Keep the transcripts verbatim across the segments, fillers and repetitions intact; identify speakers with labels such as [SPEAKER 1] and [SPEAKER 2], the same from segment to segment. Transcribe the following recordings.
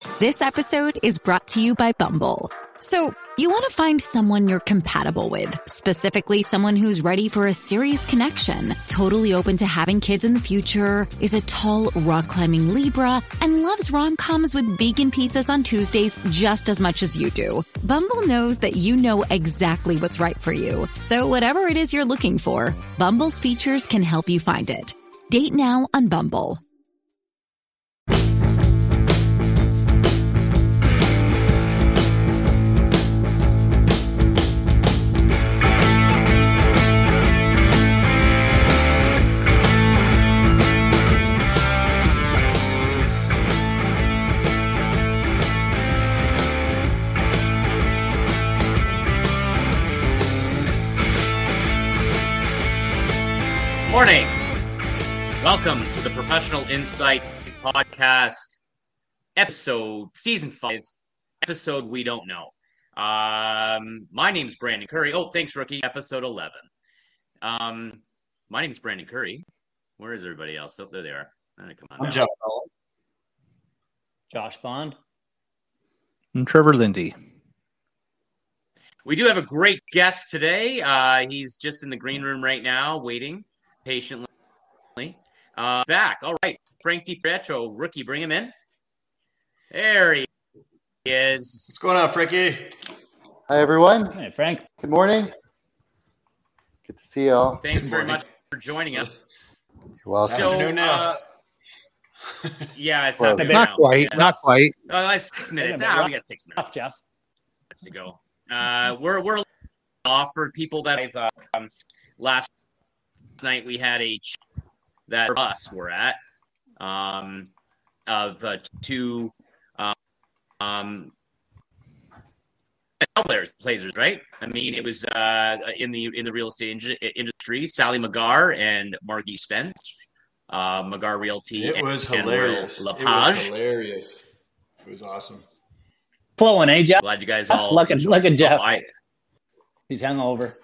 [SPEAKER 1] This episode is brought to you by Bumble. So, you want to find someone you're compatible with, specifically someone who's ready for a serious connection, totally open to having kids in the future, is a tall, rock-climbing Libra, and loves rom-coms with vegan pizzas on Tuesdays just as much as you do. Bumble knows that you know exactly what's right for you. So whatever it is you're looking for, Bumble's features can help you find it. Date now on Bumble.
[SPEAKER 2] Morning. Welcome to the Professional Insight Podcast, episode, season five, episode we don't know. Um, my name's Brandon Curry. Oh, thanks, rookie. Episode eleven. Um, my name's Brandon Curry. Where is everybody else? Oh, there they are. All right, come on.
[SPEAKER 3] I'm Jeff Bell.
[SPEAKER 4] Josh Bond.
[SPEAKER 5] I'm Trevor Lindy.
[SPEAKER 2] We do have a great guest today. Uh, he's just in the green room right now, waiting patiently. Uh, back. All right. Frank DiPietro, rookie, bring him in. There he is.
[SPEAKER 3] What's going on, Frankie?
[SPEAKER 6] Hi, everyone.
[SPEAKER 4] Hey, Frank.
[SPEAKER 6] Good morning. Good to see you all.
[SPEAKER 2] Thanks
[SPEAKER 3] Good
[SPEAKER 2] very
[SPEAKER 3] morning.
[SPEAKER 2] much for joining us.
[SPEAKER 6] You're welcome.
[SPEAKER 2] So,
[SPEAKER 3] Afternoon now.
[SPEAKER 2] uh, yeah, it's
[SPEAKER 6] Well,
[SPEAKER 2] not,
[SPEAKER 5] Not quite,
[SPEAKER 2] Yeah.
[SPEAKER 5] not quite.
[SPEAKER 2] Uh, that's six minutes.
[SPEAKER 4] Wait a minute.
[SPEAKER 2] Ah, we got six minutes
[SPEAKER 4] Tough, Jeff.
[SPEAKER 2] to go. Uh, we're we're off for people that I've um, last night we had a ch- that us were at um, of uh, two um, um players, Blazers, right? I mean, it was uh, in the in the real estate in- industry. Sally McGar and Margie Spence, uh, McGar Realty.
[SPEAKER 3] It was
[SPEAKER 2] and,
[SPEAKER 3] hilarious.
[SPEAKER 2] And
[SPEAKER 3] it was
[SPEAKER 2] LaPage.
[SPEAKER 3] hilarious. It was awesome.
[SPEAKER 4] Flowing, eh, Jeff?
[SPEAKER 2] Glad you guys all
[SPEAKER 4] Look at- look at Jeff.
[SPEAKER 2] Oh, I,
[SPEAKER 4] He's hungover.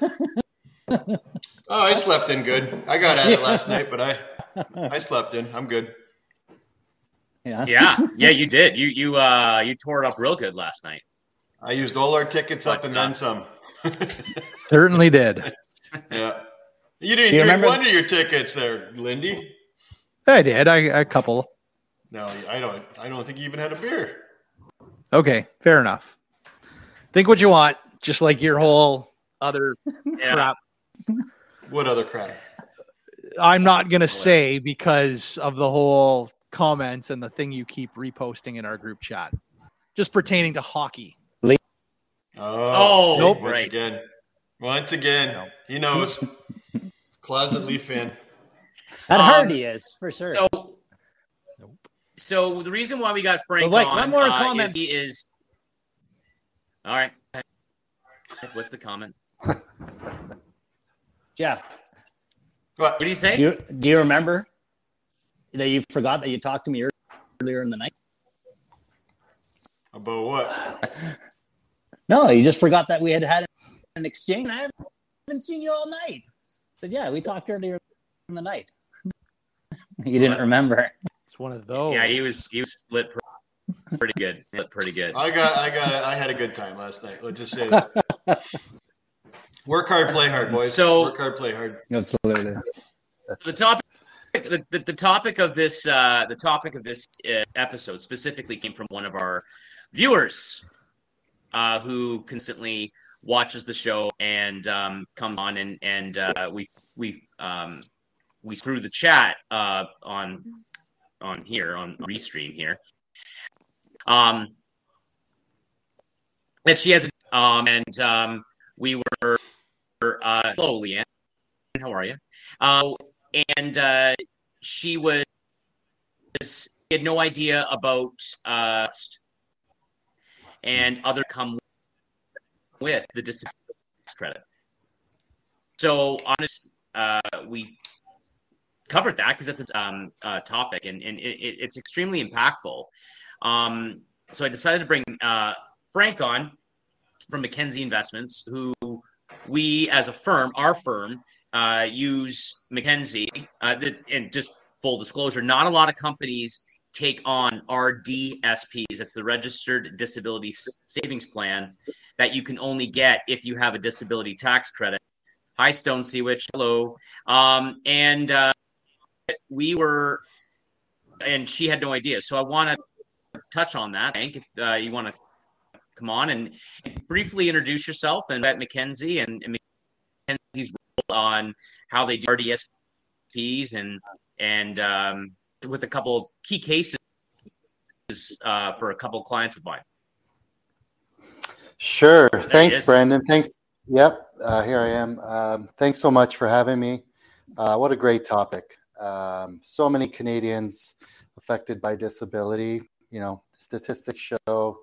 [SPEAKER 3] Oh, I slept in good. I got at it last night, but I I slept in. I'm good.
[SPEAKER 4] yeah.
[SPEAKER 2] yeah, yeah, you did. You you uh you tore it up real good last night.
[SPEAKER 3] I used all our tickets up
[SPEAKER 2] But,
[SPEAKER 3] and
[SPEAKER 2] uh,
[SPEAKER 3] then some.
[SPEAKER 5] Certainly did.
[SPEAKER 3] Yeah. You didn't
[SPEAKER 4] You
[SPEAKER 3] drink
[SPEAKER 4] remember-
[SPEAKER 3] one of your tickets there, Lindy.
[SPEAKER 5] I did. I a couple.
[SPEAKER 3] No, I don't. I don't think you even had a beer.
[SPEAKER 5] Okay, fair enough. Think what you want, just like your whole other
[SPEAKER 2] Yeah.
[SPEAKER 5] crap.
[SPEAKER 3] What other crap?
[SPEAKER 5] I'm not gonna say because of the whole comments and the thing you keep reposting in our group chat, just pertaining to hockey.
[SPEAKER 3] Oh,
[SPEAKER 2] Oh,
[SPEAKER 3] see,
[SPEAKER 5] nope.
[SPEAKER 3] once
[SPEAKER 2] right.
[SPEAKER 3] again. Once again, he knows. Closet Leaf fan.
[SPEAKER 4] That
[SPEAKER 2] Um,
[SPEAKER 4] hard he is, for sure.
[SPEAKER 2] So, so the reason why we got Frank
[SPEAKER 4] But wait,
[SPEAKER 2] on
[SPEAKER 4] one more
[SPEAKER 2] uh,
[SPEAKER 4] comment.
[SPEAKER 2] is he is. All right. What's the comment?
[SPEAKER 4] Jeff,
[SPEAKER 3] What?
[SPEAKER 2] What do you say?
[SPEAKER 4] do you, do you remember that you forgot that you talked to me earlier in the night?
[SPEAKER 3] About what?
[SPEAKER 4] No, you just forgot that we had had an exchange. I haven't seen you all night. I said, yeah, we talked earlier in the night. You didn't remember.
[SPEAKER 5] It's one of those.
[SPEAKER 2] Yeah, he was he was split pr- pretty good. Split pretty good.
[SPEAKER 3] I got, I got, it. I had a good time last night. Let's just say that. Work hard, play hard, boys.
[SPEAKER 2] So-
[SPEAKER 3] work hard, play hard.
[SPEAKER 4] Absolutely.
[SPEAKER 2] The topic, the, the, the topic of this, uh, the topic of this uh, episode specifically came from one of our viewers, uh, who constantly watches the show and um, comes on and and uh, we we um, we threw the chat uh, on on here on Restream here. Um, and she has um and um we were uh, hello, Leanne. How are you? Uh, and uh, she was she had no idea about uh, and other come with the disability credit. So honest, uh, we covered that because it's a um, uh, topic and, and it, it's extremely impactful. Um, so I decided to bring uh, Frank on from Mackenzie Investments, who we as a firm, our firm, uh, use Mackenzie. Uh, the, and just full disclosure, not a lot of companies take on R D S Ps. It's the Registered Disability Savings Plan that you can only get if you have a disability tax credit. Hi, Stone Seawitch. Hello. Um, and uh, we were, and she had no idea. So I want to touch on that, Hank, if uh, you want to come on and, and briefly introduce yourself and at Mackenzie and, and Mackenzie's role on how they do R D S Ps and, and um, with a couple of key cases uh, for a couple of clients of mine.
[SPEAKER 6] Sure. So Thanks, Brandon. Thanks. Yep. Uh, here I am. Um, thanks so much for having me. Uh, what a great topic. Um, so many Canadians affected by disability. You know, statistics show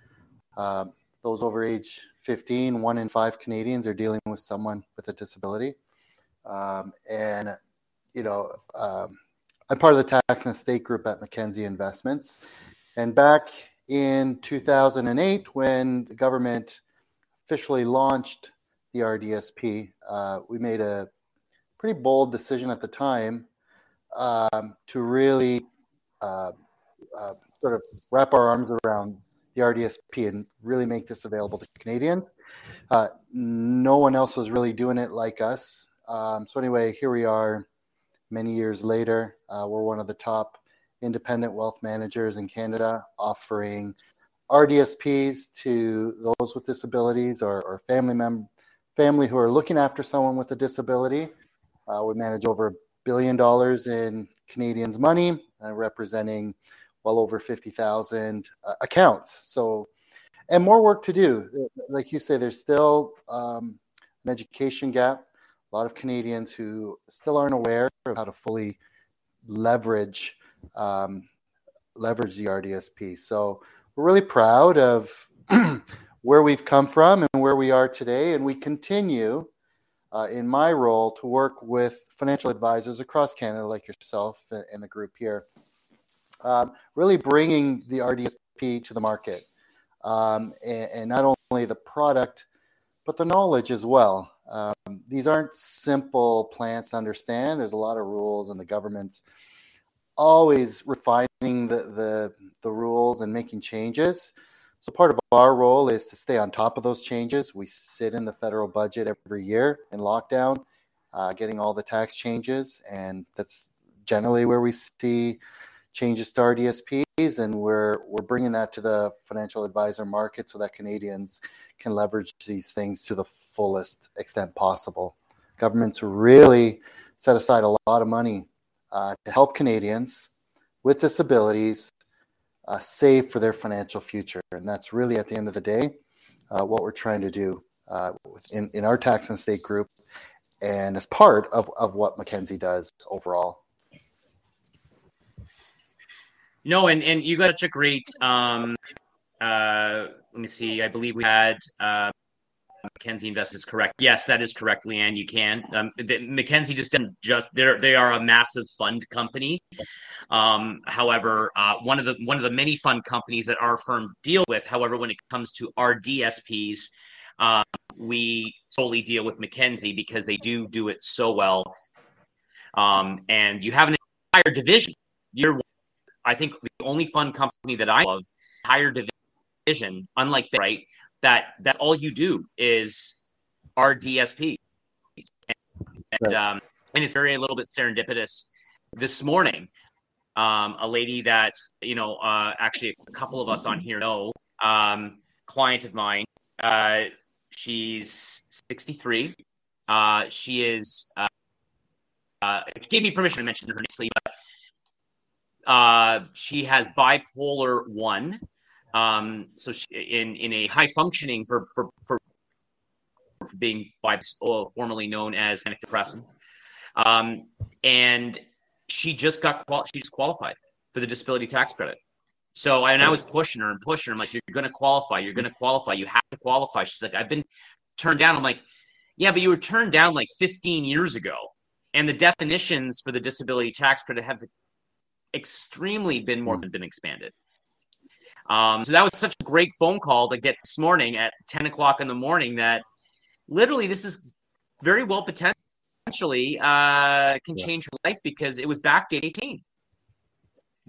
[SPEAKER 6] um, those over age fifteen, one in five Canadians are dealing with someone with a disability. Um, and, you know, um, I'm part of the tax and estate group at Mackenzie Investments. And back in two thousand eight, when the government officially launched the R D S P, uh, we made a pretty bold decision at the time um, to really uh, uh, sort of wrap our arms around the R D S P and really make this available to Canadians. Uh, no one else was really doing it like us. Um, so anyway, here we are many years later. Uh, we're one of the top independent wealth managers in Canada, offering R D S Ps to those with disabilities or, or family mem- family who are looking after someone with a disability. Uh, we manage over a billion dollars in Canadians' money, uh, representing well over fifty thousand uh, accounts. So, and more work to do. Like you say, there's still um, an education gap. A lot of Canadians who still aren't aware of how to fully leverage um, leverage the R D S P. So we're really proud of where we've come from and where we are today. And we continue uh, in my role to work with financial advisors across Canada, like yourself and the group here, um, really bringing the R D S P to the market. Um, and, and not only the product, but the knowledge as well. Um, these aren't simple plans to understand. There's a lot of rules, and the government's always refining the, the, the rules and making changes. So part of our role is to stay on top of those changes. We sit in the federal budget every year in lockdown, uh, getting all the tax changes, and that's generally where we see changes to R D S Ps, and we're we're bringing that to the financial advisor market so that Canadians can leverage these things to the fullest extent possible. Governments really set aside a lot of money uh, to help Canadians with disabilities uh, save for their financial future, and that's really at the end of the day uh, what we're trying to do uh, in in our tax and estate group, and as part of of what Mackenzie does overall.
[SPEAKER 2] No, and, and you got such a great, um, uh, let me see, I believe we had uh, Mackenzie Invest is correct. Yes, that is correct, Leanne, you can. Um, the, Mackenzie just doesn't just, they're, they are a massive fund company. Um, however, uh, one of the one of the many fund companies that our firm deal with, however, when it comes to R D S Ps, uh, we solely deal with Mackenzie because they do do it so well. Um, and you have an entire division. You're I think the only fund company that I know of, entire division, unlike that, right, that that's all you do is R D S P. And, and, um, and it's very a little bit serendipitous. This morning, um, a lady that, you know, uh, actually a couple of us on here know, um, client of mine, uh, she's sixty-three. Uh, she is, uh, uh, gave me permission to mention her nicely, but Uh, she has bipolar one, um, so she, in in a high functioning for for for, for being bipolar, formerly known as manic depressive, um, and she just got qual- she just qualified for the disability tax credit. So and I was pushing her and pushing her. I'm like, you're going to qualify. You're going to qualify. You have to qualify. She's like, I've been turned down. I'm like, yeah, but you were turned down like fifteen years ago, and the definitions for the disability tax credit have extremely been more than been expanded. Um, so that was such a great phone call to get this morning at ten o'clock in the morning that literally this is very well potentially uh, can
[SPEAKER 6] yeah.
[SPEAKER 2] change your life because it was backdated eighteen.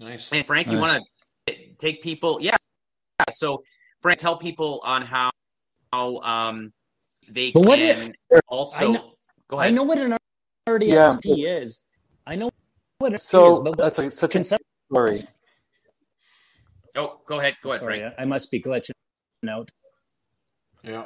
[SPEAKER 3] Nice.
[SPEAKER 2] And Frank, nice. You want to take people? Yeah. So Frank, tell people on how how um they but can what, also.
[SPEAKER 4] I know,
[SPEAKER 2] go ahead.
[SPEAKER 4] I know what an R D S P yeah. is. I know what an R D S P
[SPEAKER 6] so
[SPEAKER 4] is. But
[SPEAKER 6] that's a, such a story.
[SPEAKER 2] Oh, go ahead. Go ahead,
[SPEAKER 4] Sorry,
[SPEAKER 2] Frank.
[SPEAKER 4] I must be glitching out.
[SPEAKER 3] Yeah.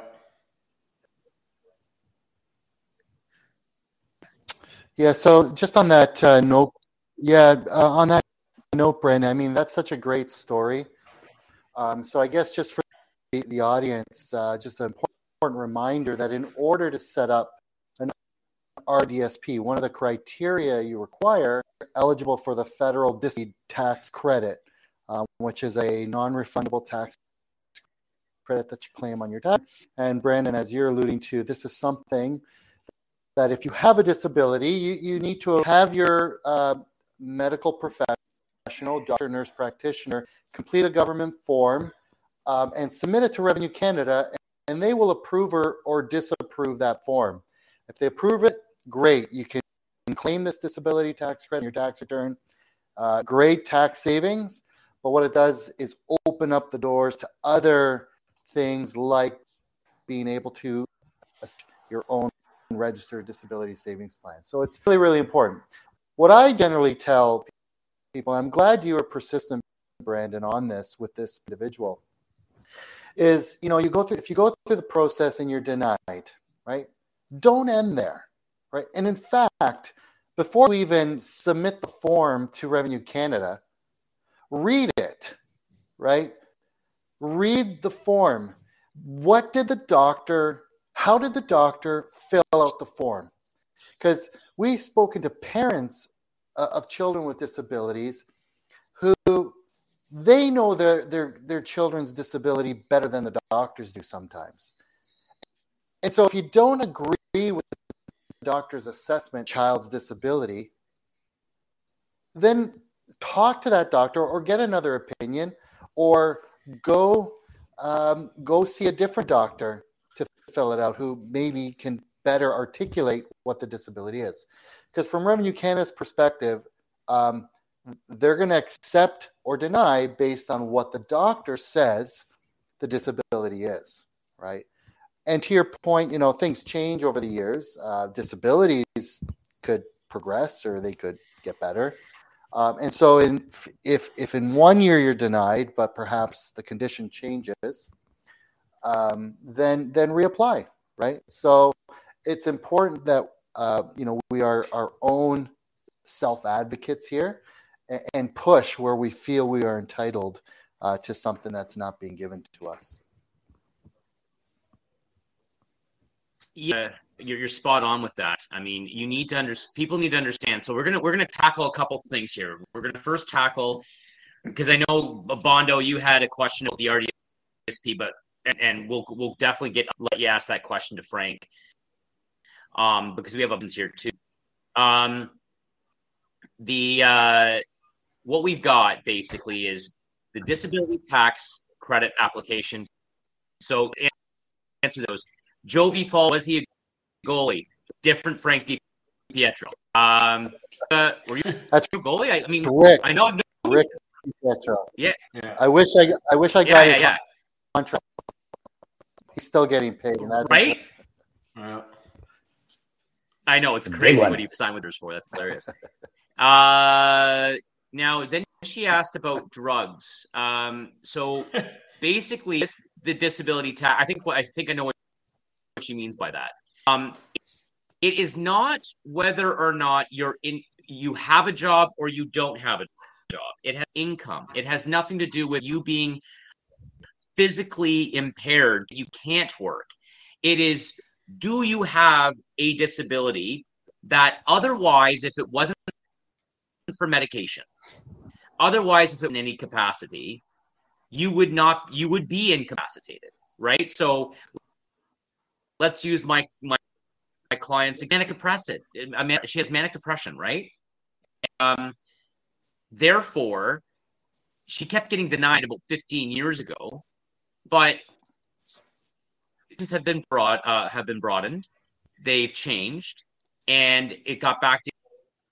[SPEAKER 6] Yeah. So just on that uh, note, yeah, uh, on that note, Brandon, I mean, that's such a great story. Um, so I guess just for the, the audience, uh, just an important reminder that in order to set up an R D S P, one of the criteria you require, eligible for the federal disability tax credit, um, which is a non-refundable tax credit that you claim on your tax. And Brandon, as you're alluding to, this is something that if you have a disability, you, you need to have your uh, medical professional, doctor, nurse practitioner, complete a government form um, and submit it to Revenue Canada, and they will approve or, or disapprove that form. If they approve it, great. You can claim this disability tax credit in your tax return. Uh, great tax savings. But what it does is open up the doors to other things like being able to your own registered disability savings plan. So it's really, really important. What I generally tell people, I'm glad you were persistent, Brandon, on this with this individual, is, you know, you go through, if you go through the process and you're denied, right? Don't end there, right? And in fact, before we even submit the form to Revenue Canada, read it, right? Read the form. What did the doctor, how did the doctor fill out the form? Because we've spoken to parents uh, of children with disabilities who they know their, their, their children's disability better than the doctors do sometimes. And so if you don't agree with the doctor's assessment, child's disability, then talk to that doctor or get another opinion, or go um, go see a different doctor to fill it out who maybe can better articulate what the disability is. Because from Revenue Canada's perspective, um, they're going to accept or deny based on what the doctor says the disability is, right? And to your point, you know, things change over the years. Uh, disabilities could progress or they could get better. Um, and so in, if if in one year you're denied, but perhaps the condition changes, um, then then reapply, right? So it's important that uh, you know we are our own self-advocates here and, and push where we feel we are entitled uh, to something that's not being given to us.
[SPEAKER 2] Yeah, you're, you're spot on with that. I mean, you need to understand. People need to understand. So we're gonna we're gonna tackle a couple things here. We're gonna first tackle, because I know Bondo, you had a question about the R D S P, but and, and we'll we'll definitely get let you ask that question to Frank, um, because we have options here too. Um, the uh, what we've got basically is the disability tax credit application. So answer those. Jovi Fall, was he a goalie? Different Frank DiPietro. Um, uh, were you
[SPEAKER 6] That's
[SPEAKER 2] a goalie? I, I mean,
[SPEAKER 6] Rick.
[SPEAKER 2] I know. No,
[SPEAKER 6] Rick DiPietro.
[SPEAKER 2] Yeah.
[SPEAKER 6] yeah. I wish I, I wish I got
[SPEAKER 2] yeah,
[SPEAKER 6] his
[SPEAKER 2] yeah, yeah.
[SPEAKER 6] contract. He's still getting paid, and that's
[SPEAKER 2] right.
[SPEAKER 3] Yeah.
[SPEAKER 2] I know it's crazy what he signed with us for. That's hilarious. uh, now then she asked about drugs. Um, so basically, with the disability tax, I think what I think I know what. What she means by that. Um, it is not whether or not you're in, you have a job or you don't have a job. It has income. It has nothing to do with you being physically impaired. You can't work. It is, do you have a disability that otherwise, if it wasn't for medication, otherwise, if it in any capacity, you would not, you would be incapacitated, right? So let's use my my, my client's manic depressive. She has manic depression, right? Um, therefore, she kept getting denied about fifteen years ago, but things have been broad uh, have been broadened. They've changed, and it got back to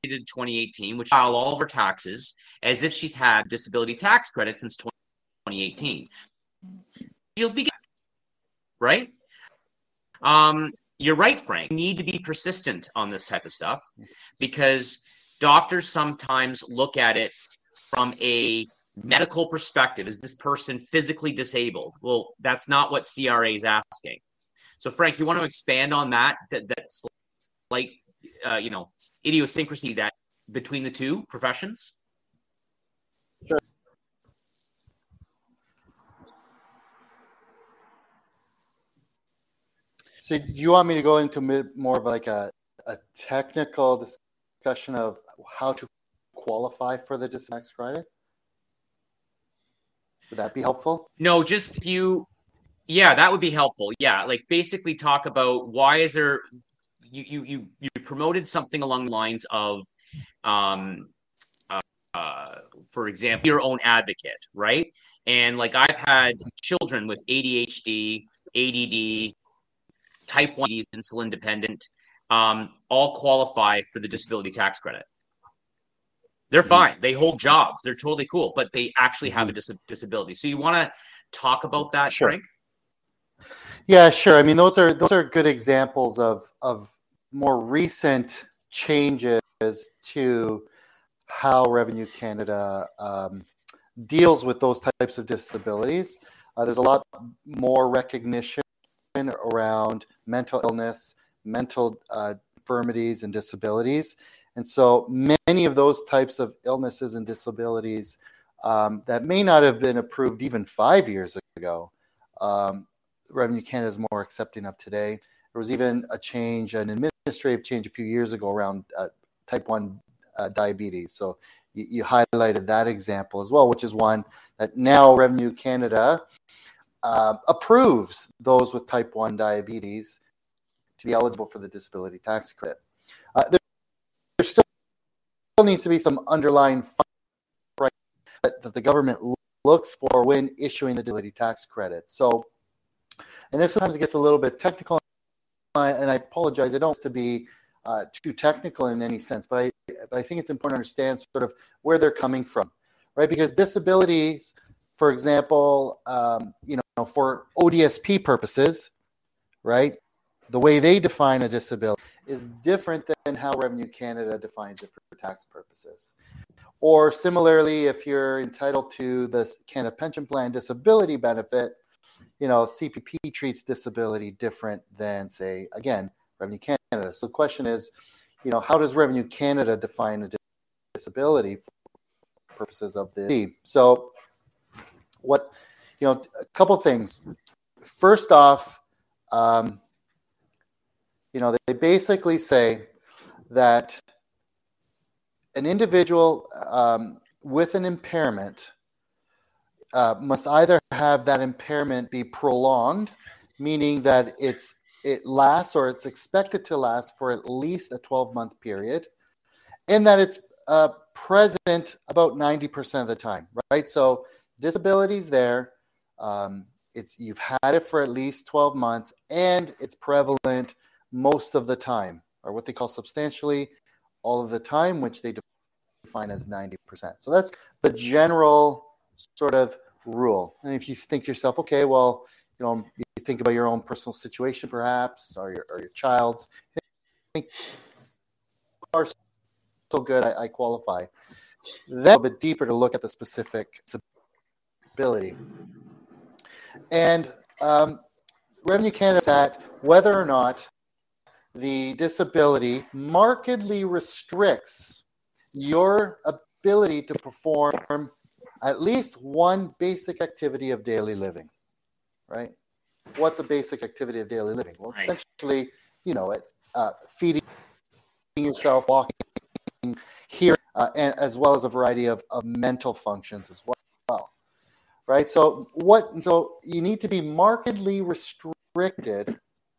[SPEAKER 2] twenty eighteen, which filed all of her taxes as if she's had disability tax credit since twenty eighteen. She'll be right. Um, you're right, Frank. You need to be persistent on this type of stuff because doctors sometimes look at it from a medical perspective. Is this person physically disabled? Well, that's not what C R A is asking. So, Frank, you want to expand on that? That that's like, uh, you know, idiosyncrasy that between the two professions.
[SPEAKER 6] Sure. So, do you want me to go into more of like a, a technical discussion of how to qualify for the disability tax credit? Would that be helpful?
[SPEAKER 2] No, just if you, yeah, that would be helpful. Yeah, like basically talk about why is there, you you you, you promoted something along the lines of, um, uh, uh, for example, your own advocate, right? And like I've had children with A D H D, A D D, type one, insulin dependent, um, all qualify for the disability tax credit. They're fine. They hold jobs. They're totally cool, but they actually have a dis- disability. So you want to talk about that,
[SPEAKER 6] Sure.
[SPEAKER 2] Frank?
[SPEAKER 6] Yeah, sure. I mean, those are those are good examples of of more recent changes to how Revenue Canada um, deals with those types of disabilities. Uh, there's a lot more recognition around mental illness, mental uh, infirmities, and disabilities. And so many of those types of illnesses and disabilities um, that may not have been approved even five years ago, um, Revenue Canada is more accepting of today. There was even a change, an administrative change a few years ago around uh, type one uh, diabetes. So you, you highlighted that example as well, which is one that now Revenue Canada uh, approves those with type one diabetes to be eligible for the disability tax credit. Uh, there, there still needs to be some underlying right that, that the government looks for when issuing the disability tax credit. So, and this sometimes gets a little bit technical, and I apologize. I don't want to be uh, too technical in any sense, but I, but I think it's important to understand sort of where they're coming from, right? Because disabilities, for example, um, you know, for O D S P purposes, right, the way they define a disability is different than how Revenue Canada defines it for tax purposes. Or similarly, if you're entitled to the Canada Pension Plan disability benefit, you know, C P P treats disability different than, say, again, Revenue Canada. So the question is, you know, how does Revenue Canada define a disability for purposes of the? So what, you know, a couple things. First off, um, you know, they basically say that an individual um, with an impairment uh, must either have that impairment be prolonged, meaning that it's it lasts or it's expected to last for at least a twelve-month period, and that it's uh, present about ninety percent of the time, right? So disability's there, um, it's you've had it for at least twelve months, and it's prevalent most of the time, or what they call substantially all of the time, which they define as ninety percent. So that's the general sort of rule. And if you think to yourself, okay, well, you know, you think about your own personal situation, perhaps, or your or your child's, I think are so good, I, I qualify. Then a little bit deeper to look at the specific disability. And um, Revenue Canada is at whether or not the disability markedly restricts your ability to perform at least one basic activity of daily living, right? What's a basic activity of daily living? Well,
[SPEAKER 2] Right.
[SPEAKER 6] essentially, you know, it uh, feeding yourself, walking, hearing, uh, and as well as a variety of, of mental functions as well, right? So what? So you need to be markedly restricted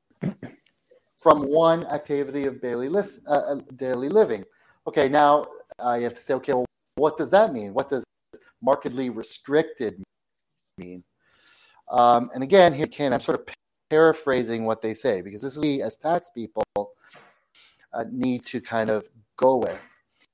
[SPEAKER 6] from one activity of daily list, uh, daily living. Okay, now uh, you have to say, okay, well, what does that mean? What does markedly restricted mean? Um, and again, here again, I'm sort of paraphrasing what they say, because this is we as tax people uh, need to kind of go with.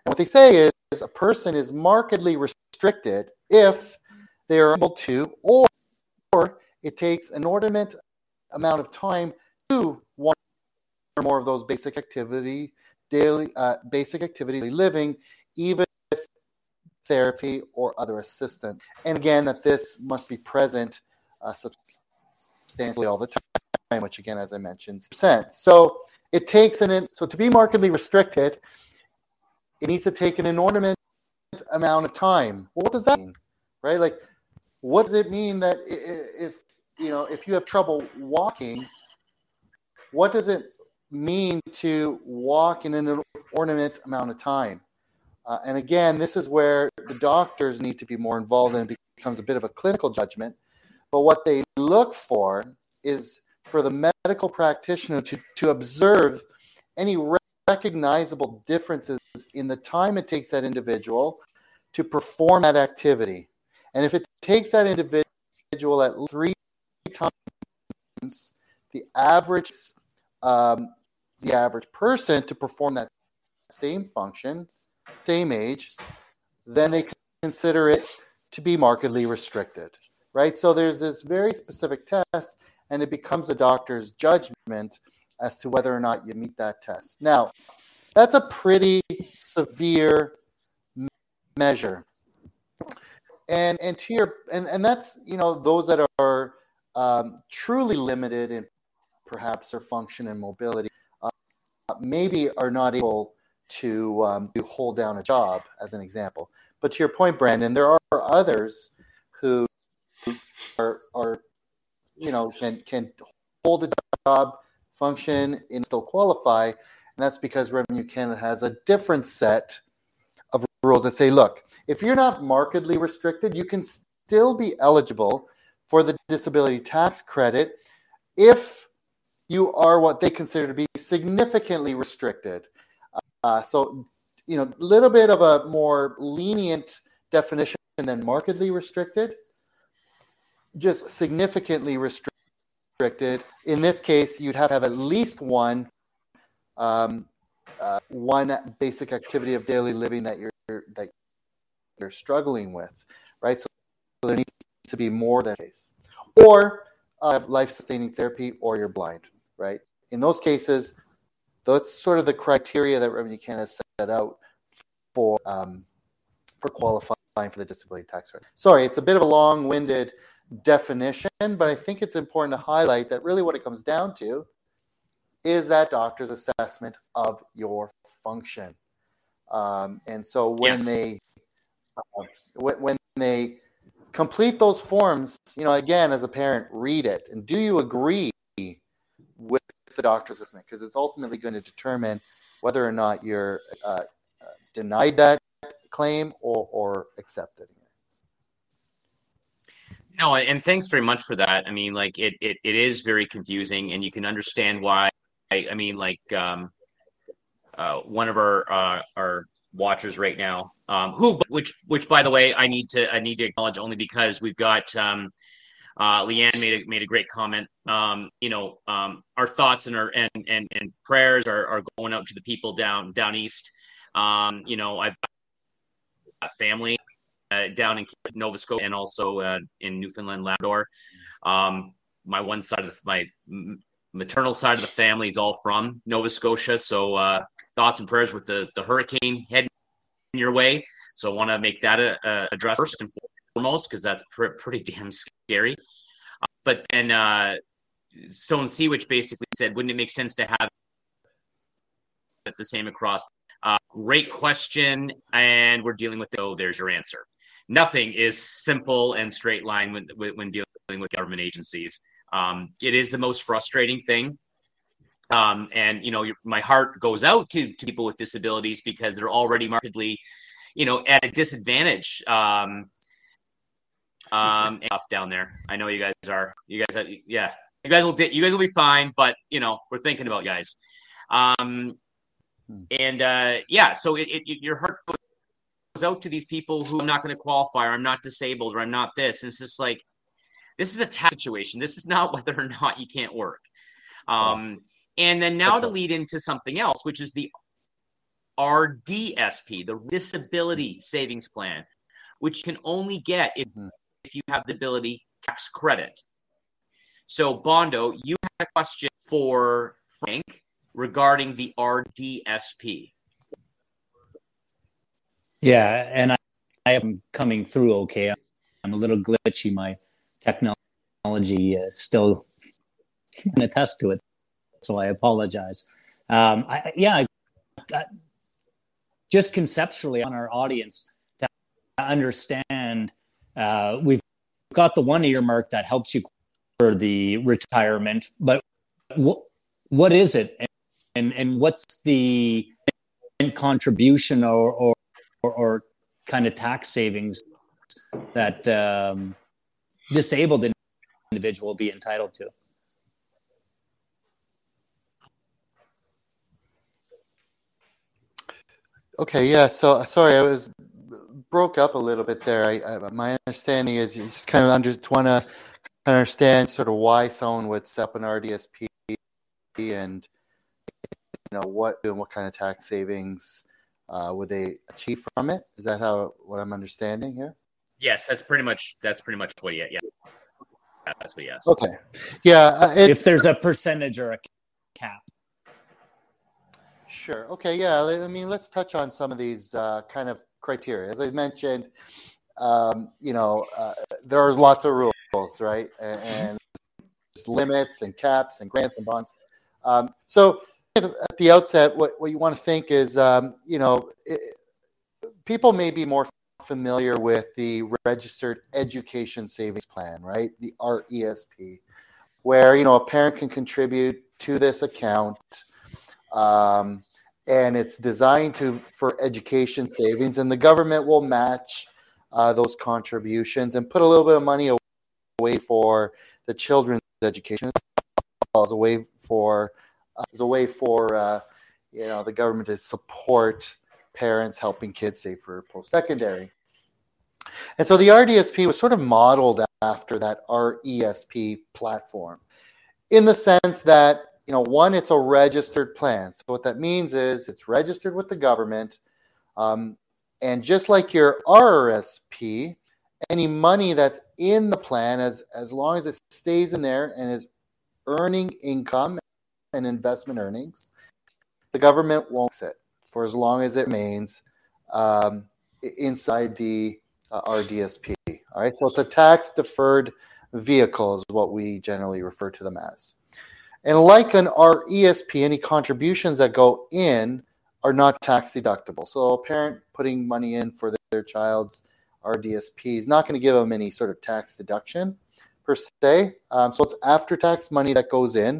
[SPEAKER 6] what they say is a person is markedly restricted if they are able to, or, or it takes an inordinate amount of time to one or more of those basic activity, daily uh, basic activity living, even with therapy or other assistance. And again, that this must be present uh, substantially all the time, which again, as I mentioned, percent. So it takes an so to be markedly restricted, it needs to take an inordinate amount of time. Well, what does that mean, right? Like, what does it mean that if you know if you have trouble walking, what does it mean to walk in an inordinate amount of time? Uh, and again, this is where the doctors need to be more involved, and it becomes a bit of a clinical judgment. But what they look for is for the medical practitioner to, to observe any recognizable differences in the time it takes that individual to perform that activity. And if it takes that individual at three times the average um, the average person to perform that same function, same age, then they consider it to be markedly restricted, right? So there's this very specific test, and it becomes a doctor's judgment as to whether or not you meet that test. Now, that's a pretty severe measure. And and to your and, and that's, you know, those that are um, truly limited in perhaps their function and mobility uh, maybe are not able to um, to hold down a job, as an example. But to your point, Brandon, there are others who are are you know can can hold a job, function, and still qualify, and that's because Revenue Canada has a different set of rules that say, look, if you're not markedly restricted, you can still be eligible for the disability tax credit if you are what they consider to be significantly restricted. Uh, so, you know, a little bit of a more lenient definition than markedly restricted, just significantly restricted. In this case, you'd have to have at least one um, uh, one basic activity of daily living that you're that you're struggling with, right? So there needs to be more than a case, or uh, life-sustaining therapy, or you're blind, right? In those cases, that's sort of the criteria that Revenue Canada set out for um, for qualifying for the disability tax credit. Sorry, it's a bit of a long-winded definition, but I think it's important to highlight that really what it comes down to is that doctor's assessment of your function. Um, and so when yes. they uh, when they complete those forms, you know, again, as a parent, read it. And do you agree with the doctor's assessment? Because it's ultimately going to determine whether or not you're uh, uh, denied that claim or, or accepted.
[SPEAKER 2] No, and thanks very much for that. I mean, like, it, it, it is very confusing, and you can understand why. I, I mean, like, um, uh, one of our uh, our watchers right now, um, who, which, which, by the way, I need to I need to acknowledge only because we've got um, uh, Leanne made a, made a great comment. Um, you know, um, our thoughts and our and and, and prayers are, are going out to the people down down east. Um, you know, I've got a family uh, down in Nova Scotia and also uh, in Newfoundland, Labrador. Um, my one side of the, my maternal side of the family is all from Nova Scotia, so uh, thoughts and prayers with the the hurricane heading your way. So I want to make that a, a address first and foremost, because that's pr- pretty damn scary. Uh, but then uh, Stone Sea, which basically said, wouldn't it make sense to have the same across? Uh, great question, and we're dealing with, oh, there's your answer. Nothing is simple and straight line when when dealing with government agencies. Um, it is the most frustrating thing. Um, and, you know, your, my heart goes out to, to people with disabilities because they're already markedly, you know, at a disadvantage. Um, um, off down there. I know you guys are, you guys, are, yeah, you guys will, you guys will be fine, but, you know, we're thinking about guys. Um, and, uh, yeah, so it, it, your heart goes out to these people who I'm not going to qualify, or I'm not disabled, or I'm not this. And it's just like, this is a tax situation. This is not whether or not you can't work. Um, And then now That's to right. lead into something else, which is the R D S P, the Disability Savings Plan, which you can only get if,
[SPEAKER 6] Mhm.
[SPEAKER 2] if you have the ability tax credit. So, Bondo, you had a question for Frank regarding the R D S P.
[SPEAKER 4] Yeah, and I, I am coming through okay. I'm a little glitchy. My technology uh, still can attest to it, so I apologize. Um, I, yeah, I, just conceptually on our audience to understand, uh, we've got the one earmark that helps you for the retirement, but what what is it, and and, and what's the contribution or or, or, or kind of tax savings that um, disabled individual will be entitled to?
[SPEAKER 6] Okay, yeah. So sorry, I was broke up a little bit there. I, I my understanding is you just kind of under want to understand sort of why someone would set up an R D S P and you know what and what kind of tax savings uh, would they achieve from it? Is that how what I'm understanding here?
[SPEAKER 2] Yes, that's pretty much that's pretty much what he yeah. That's what he asked.
[SPEAKER 6] Okay, yeah. Uh,
[SPEAKER 4] If there's a percentage or a cap.
[SPEAKER 6] Sure. Okay. Yeah. I mean, let's touch on some of these uh, kind of criteria. As I mentioned, um, you know, uh, there's lots of rules, right? And, and limits and caps and grants and bonds. Um, so at the outset, what, what you want to think is, um, you know, it, people may be more familiar with the Registered Education Savings Plan, right? The R E S P, where, you know, a parent can contribute to this account. Um, and it's designed to for education savings, and the government will match uh, those contributions and put a little bit of money away for the children's education, as a way for uh, as a way for uh, you know the government to support parents helping kids save for post-secondary. And so the R D S P was sort of modeled after that R E S P platform, in the sense that, you know, one, it's a registered plan. So what that means is it's registered with the government. Um, and just like your R R S P, any money that's in the plan, as, as long as it stays in there and is earning income and investment earnings, the government won't tax it for as long as it remains um, inside the uh, R D S P. All right. So it's a tax deferred vehicle is what we generally refer to them as. And like an R E S P, any contributions that go in are not tax deductible. So a parent putting money in for their child's R D S P is not going to give them any sort of tax deduction per se. Um, so it's after-tax money that goes in,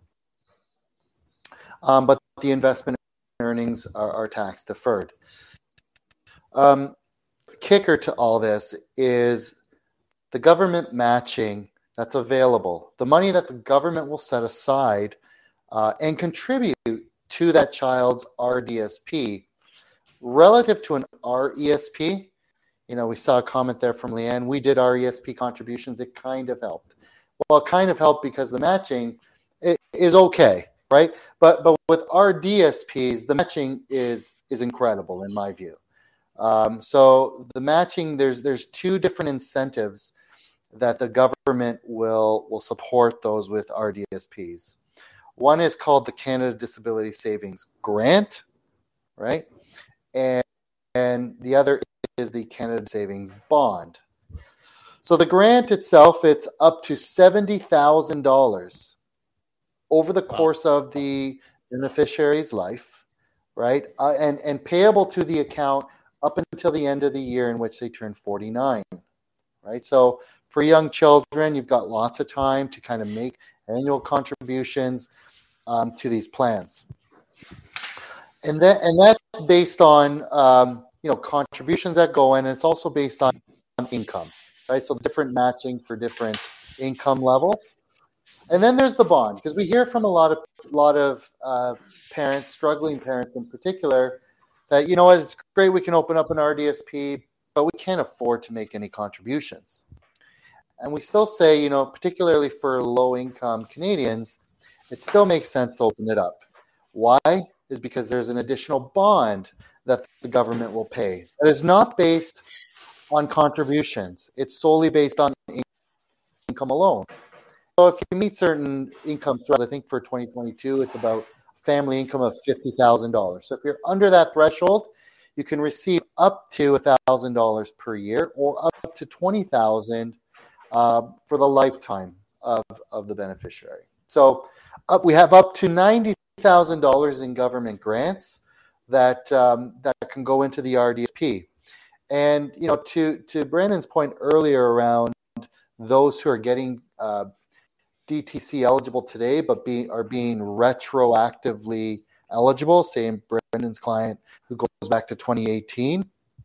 [SPEAKER 6] um, but the investment earnings are, are tax deferred. Um, kicker to all this is the government matching that's available, the money that the government will set aside uh, and contribute to that child's R D S P relative to an R E S P. You know, we saw a comment there from Leanne. We did R E S P contributions. It kind of helped. Well, it kind of helped because the matching is okay, right? But but with R D S Ps, the matching is is incredible in my view. Um, so the matching, there's there's two different incentives that the government will will support those with R D S Ps. One is called the Canada Disability Savings Grant, right? And, and the other is the Canada Savings Bond. So the grant itself, it's up to seventy thousand dollars over the course of the beneficiary's life, right? Uh, and, and payable to the account up until the end of the year in which they turn forty-nine, right? So for young children, you've got lots of time to kind of make annual contributions um, to these plans. And that and that's based on um, you know contributions that go in, and it's also based on, on income, right? So different matching for different income levels. And then there's the bond, because we hear from a lot of lot of uh, parents, struggling parents in particular, that, you know what, it's great we can open up an R D S P, but we can't afford to make any contributions. And we still say, you know, particularly for low-income Canadians, it still makes sense to open it up. Why? is because there's an additional bond that the government will pay. That is not based on contributions. It's solely based on income alone. So if you meet certain income thresholds, I think for twenty twenty-two, it's about family income of fifty thousand dollars. So if you're under that threshold, you can receive up to one thousand dollars per year or up to twenty thousand dollars uh, for the lifetime of, of the beneficiary. So uh, we have up to ninety thousand dollars in government grants that um, that can go into the R D S P. And, you know, to, to Brandon's point earlier around those who are getting uh, D T C eligible today, but be, are being retroactively eligible, say in Brandon's client who goes back to twenty eighteen,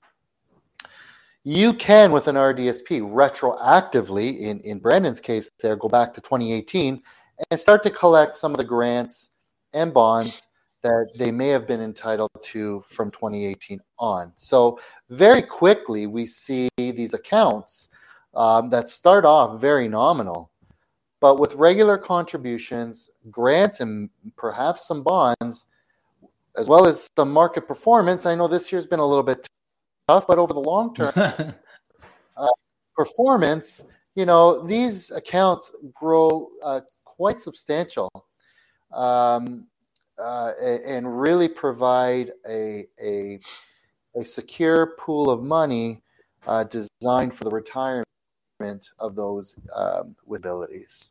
[SPEAKER 6] you can, with an R D S P, retroactively, in, in Brandon's case there, go back to twenty eighteen and start to collect some of the grants and bonds that they may have been entitled to from twenty eighteen on. So very quickly, we see these accounts um, that start off very nominal, but with regular contributions, grants, and perhaps some bonds, as well as some market performance. I know this year's been a little bit tough, but over the long term uh, performance, you know, these accounts grow uh, quite substantial. Um, Uh, and really provide a, a, a secure pool of money uh, designed for the retirement of those um, with abilities.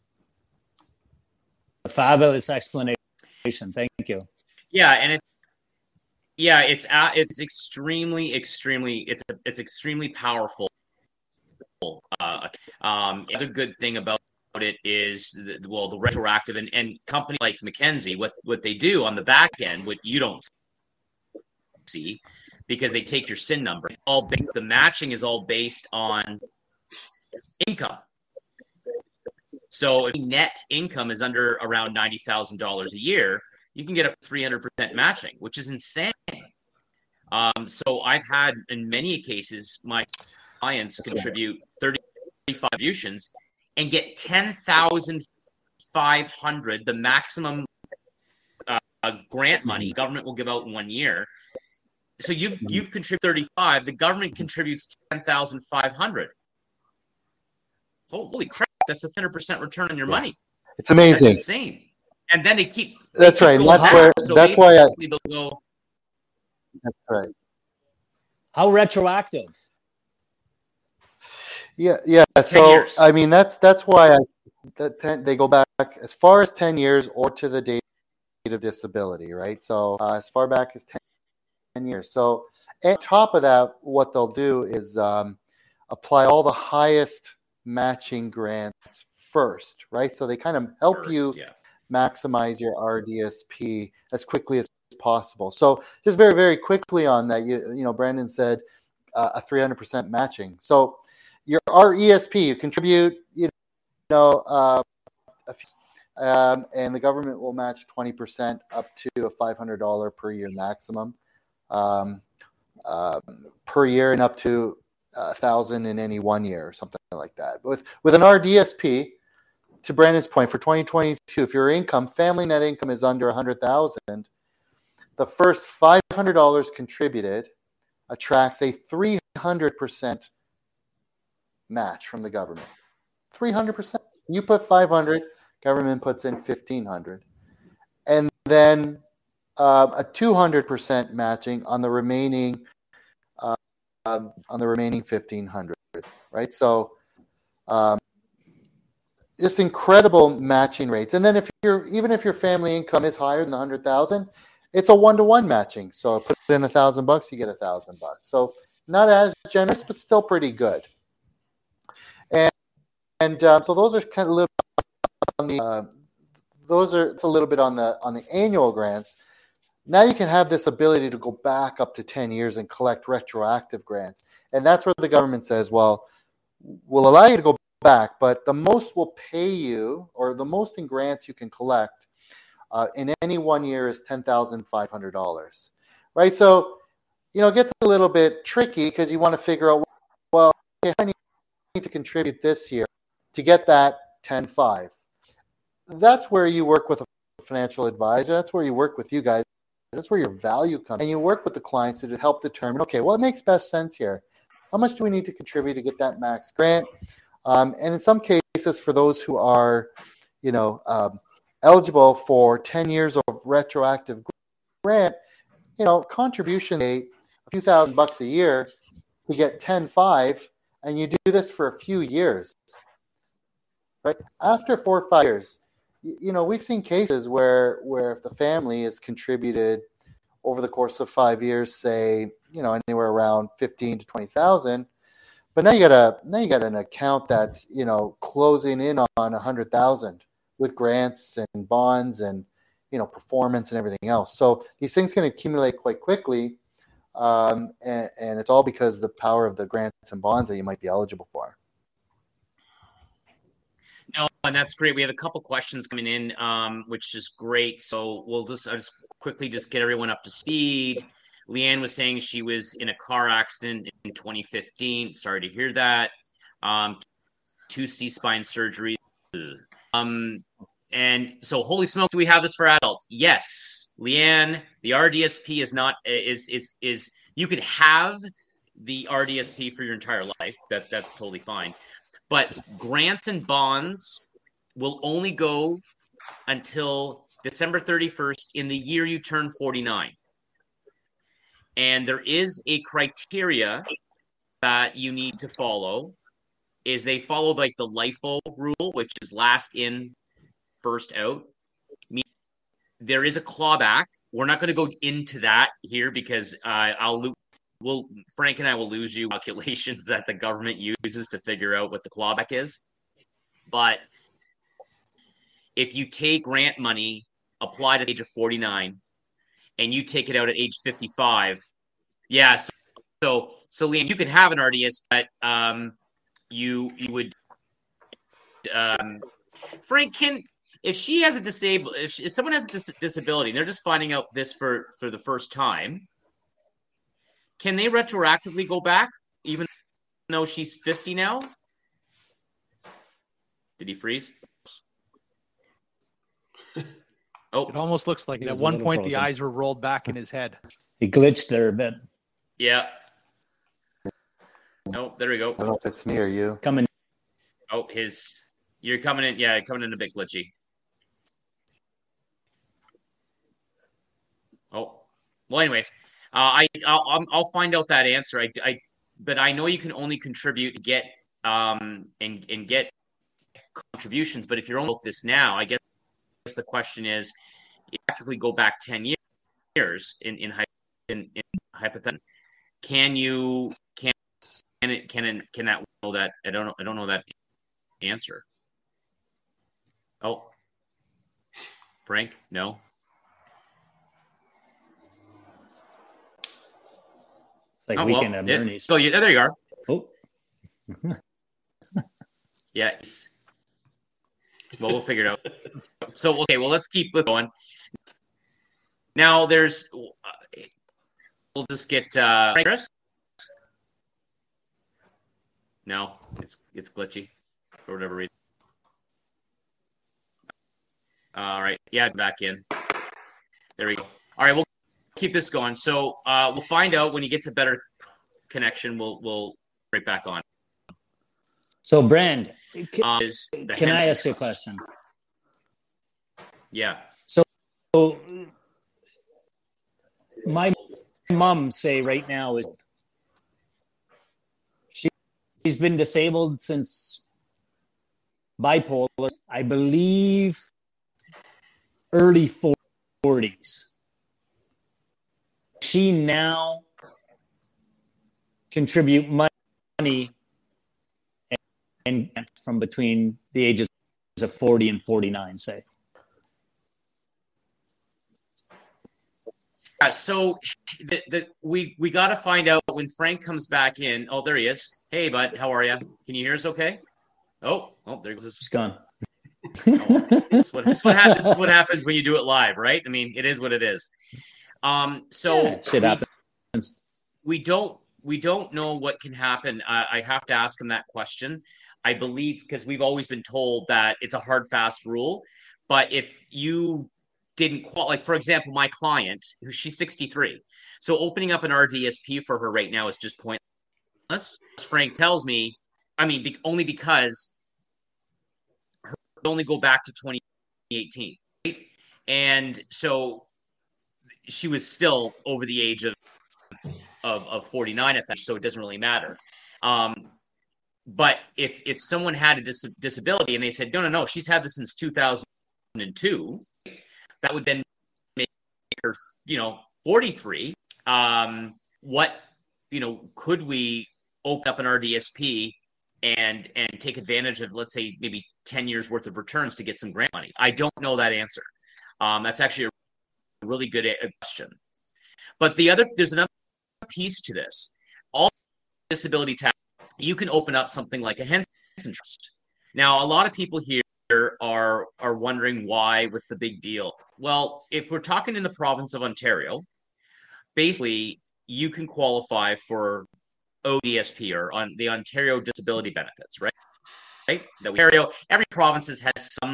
[SPEAKER 4] A fabulous explanation. Thank you.
[SPEAKER 2] Yeah, and it's yeah, it's uh, it's extremely, extremely, it's it's extremely powerful. Uh, um, the other good thing about it is the, well the retroactive and, and companies like Mackenzie, what what they do on the back end, what you don't see, because they take your S I N number. It's all based, the matching is all based on income. So if net income is under around ninety thousand dollars a year, you can get up to three hundred percent matching, which is insane. Um, so I've had in many cases my clients contribute thirty-five contributions and get ten thousand five hundred dollars, the maximum uh, grant money government will give out in one year. So you've you've contributed thirty-five, the government contributes ten thousand five hundred dollars. Holy crap, that's a one hundred percent return on your
[SPEAKER 6] Yeah.
[SPEAKER 2] money.
[SPEAKER 6] It's amazing.
[SPEAKER 2] That's insane. And then they keep they
[SPEAKER 6] That's
[SPEAKER 2] keep
[SPEAKER 6] right.
[SPEAKER 2] going
[SPEAKER 6] That's
[SPEAKER 2] back.
[SPEAKER 6] where
[SPEAKER 2] So
[SPEAKER 6] that's why I
[SPEAKER 2] basically they'll go,
[SPEAKER 6] that's right.
[SPEAKER 4] How retroactive?
[SPEAKER 6] Yeah, yeah. So
[SPEAKER 2] years.
[SPEAKER 6] I mean, that's that's why I that ten, they go back as far as ten years or to the date of disability, right? So uh, as far back as ten years. So on top of that, what they'll do is um, apply all the highest matching grants first, right? So they kind of help
[SPEAKER 2] first,
[SPEAKER 6] you
[SPEAKER 2] yeah.
[SPEAKER 6] maximize your R D S P as quickly as possible. So just very, very quickly on that, you you know, Brandon said uh, a three hundred percent matching. So your R E S P, you contribute, you know, uh, um, and the government will match twenty percent up to a five hundred dollars per year maximum um, uh, per year, and up to a thousand in any one year or something like that. But with with an R D S P, to Brandon's point, for twenty twenty-two, if your income, family net income is under one hundred thousand dollars, the first five hundred dollars contributed attracts a three hundred percent match from the government. three hundred percent. You put five hundred, government puts in fifteen hundred. And then uh, a two hundred percent matching on the remaining uh, um, on the remaining fifteen hundred, right? So um, just incredible matching rates. And then if you're even if your family income is higher than one hundred thousand, it's a one-to-one matching. So put in a thousand bucks, you get a thousand bucks. So not as generous, but still pretty good. And and uh, so those are kind of a little on the uh, those are it's a little bit on the on the annual grants. Now you can have this ability to go back up to ten years and collect retroactive grants, and that's where the government says, well, we'll allow you to go back, but the most we'll pay you, or the most in grants you can collect uh, in any one year is ten thousand five hundred dollars, right? So you know it gets a little bit tricky because you want to figure out, well, okay, how many to contribute this year to get that ten five. That's where you work with a financial advisor. That's where you work with you guys That's where your value comes. And you work with the clients to help determine, okay, what makes best sense here? How much do we need to contribute to get that max grant? Um, and in some cases, for those who are, you know, um, eligible for ten years of retroactive grant, you know, contribution a few thousand bucks a year to get ten five, and you do this for a few years, right? After four or five years, you, you know, we've seen cases where where if the family has contributed over the course of five years, say, you know, anywhere around fifteen to twenty thousand, but now you got a now you got an account that's, you know, closing in on a hundred thousand with grants and bonds and, you know, performance and everything else. So these things can accumulate quite quickly, um, and, and it's all because of the power of the grants and bonds that you might be eligible for.
[SPEAKER 2] No, and that's great. We have a couple questions coming in, um, which is great. So we'll just I'll just quickly just get everyone up to speed. Leanne was saying she was in a car accident in twenty fifteen. Sorry to hear that. Um, two C-spine surgeries. Um, and so, holy smoke, do we have this for adults? Yes, Leanne. The R D S P is not is is is. You could have the R D S P for your entire life. That that's totally fine. But grants and bonds will only go until December thirty-first in the year you turn forty-nine. And there is a criteria that you need to follow. Is they follow like the LIFO rule, which is last in, first out. There is a clawback. We're not going to go into that here because uh, I'll lo- we'll Frank and I will lose you calculations that the government uses to figure out what the clawback is. But if you take grant money applied at the age of forty-nine and you take it out at age fifty-five, yeah. So so, so Liam, you could have an R D S, but um, you you would um, Frank can. If she has a disabled, if, she, if someone has a dis- disability, and they're just finding out this for, for the first time, can they retroactively go back, even though she's fifty now? Did he freeze? Oh,
[SPEAKER 5] it almost looks like it. At
[SPEAKER 4] was a
[SPEAKER 5] one
[SPEAKER 4] little
[SPEAKER 5] point,
[SPEAKER 4] frozen.
[SPEAKER 5] the eyes were rolled back in his head.
[SPEAKER 4] He glitched there a bit.
[SPEAKER 2] yeah. Oh, there we go.
[SPEAKER 6] I don't know if it's me or you.
[SPEAKER 4] Coming.
[SPEAKER 2] Oh, his. You're coming in. Yeah, coming in a bit glitchy. Oh, well. Anyways, uh, I I'll, I'll find out that answer. I, I but I know you can only contribute, get um, and and get contributions. But if you're on this now, I guess the question is, you practically go back ten years in in in, in hypothetical. Can you can can it can it, can that know that I don't know I don't know that answer. Oh, Frank, no.
[SPEAKER 4] Like
[SPEAKER 2] oh,
[SPEAKER 4] Weekend
[SPEAKER 2] well,
[SPEAKER 4] at
[SPEAKER 2] it,
[SPEAKER 4] Bernie's.
[SPEAKER 2] so you, there you are.
[SPEAKER 4] Oh.
[SPEAKER 2] Yeah. Well, we'll figure it out. So, okay, well, let's keep going. Now, there's, uh, we'll just get, uh, Chris? No, it's it's glitchy for whatever reason. All right, yeah, back in. There we go. All right, we'll keep this going. So uh, we'll find out when he gets a better connection. We'll we'll right back on.
[SPEAKER 4] So, Brand, can,
[SPEAKER 2] Uh, is the
[SPEAKER 4] can I
[SPEAKER 2] Henson
[SPEAKER 4] ask you a
[SPEAKER 2] Trust.
[SPEAKER 4] question?
[SPEAKER 2] Yeah.
[SPEAKER 4] So, my mom, say right now, is she, she's been disabled since bipolar, I believe, early forties. She now contribute money and, and from between the ages of forty and forty-nine, say.
[SPEAKER 2] Yeah, so the, the, we we got to find out when Frank comes back in. Oh, there he is. Hey, bud, how are you? Can you hear us okay? Oh, oh, there goes.
[SPEAKER 4] She's gone.
[SPEAKER 2] Oh, this, is what, this, is what ha- this is what happens when you do it live, right? I mean, it is what it is. Um, so
[SPEAKER 4] Yeah, shit
[SPEAKER 2] we,
[SPEAKER 4] happens.
[SPEAKER 2] we don't we don't know what can happen. Uh, I have to ask him that question. I believe because we've always been told that it's a hard, fast rule. But if you didn't qual like, for example, my client, who she's sixty-three. So opening up an R D S P for her right now is just pointless. Frank tells me, I mean, be, only because her only go back to twenty eighteen. Right? And so she was still over the age of, of, of forty-nine at that, so it doesn't really matter. Um, but if, if someone had a dis- disability and they said, no, no, no, she's had this since two thousand two, that would then make her, you know, forty-three. Um, what, you know, could we open up an R D S P and and take advantage of, let's say, maybe ten years worth of returns to get some grant money? I don't know that answer. Um, that's actually a really good question. But the other, there's another piece to this. All disability tax, you can open up something like a Henson Trust. Now, a lot of people here are are wondering why, what's the big deal? Well, if we're talking in the province of Ontario, basically you can qualify for O D S P, or on the Ontario Disability Benefits, right? Right? That Ontario, every province has some,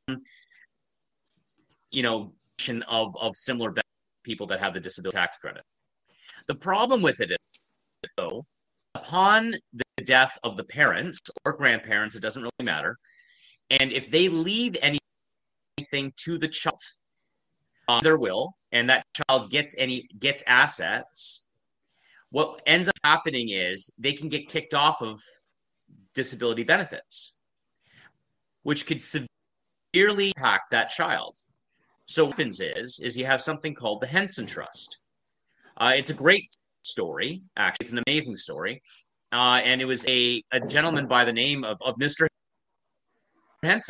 [SPEAKER 2] you know, of of similar people that have the disability tax credit. The problem with it is, though, upon the death of the parents or grandparents, it doesn't really matter, and if they leave anything to the child on their will, and that child gets any gets assets, what ends up happening is they can get kicked off of disability benefits, which could severely impact that child. So what happens is, is you have something called the Henson Trust. Uh, it's a great story, actually. It's an amazing story. Uh, and it was a, a gentleman by the name of, of Mister Henson,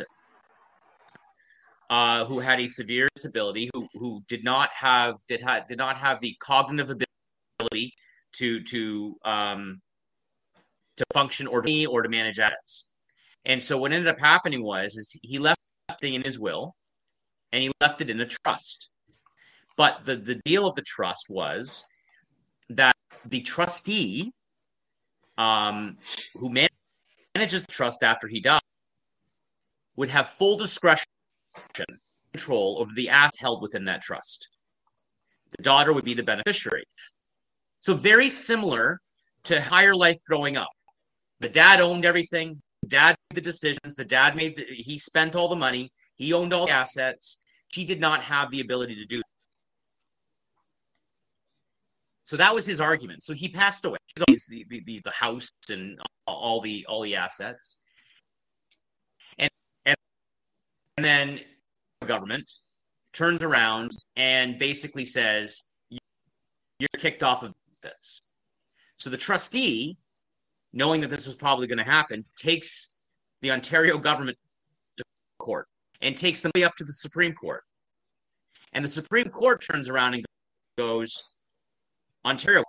[SPEAKER 2] uh, who had a severe disability, who who did not have did ha- did not have the cognitive ability to to um, to function or to or to manage assets. And so what ended up happening was is he left something in his will, and he left it in a trust. But the, the deal of the trust was that the trustee, um, who man- manages the trust after he died, would have full discretion, control over the assets held within that trust. The daughter would be the beneficiary. So very similar to Higher Life growing up. The dad owned everything. The dad made the decisions. The dad made the, he spent all the money. He owned all the assets. She did not have the ability to do that. So that was his argument. So he passed away. The, the, the, the house and all the all the assets. And, and, and then the government turns around and basically says, you're kicked off of this. So the trustee, knowing that this was probably going to happen, takes the Ontario government to court and takes them up to the Supreme Court. And the Supreme Court turns around and goes, Ontario,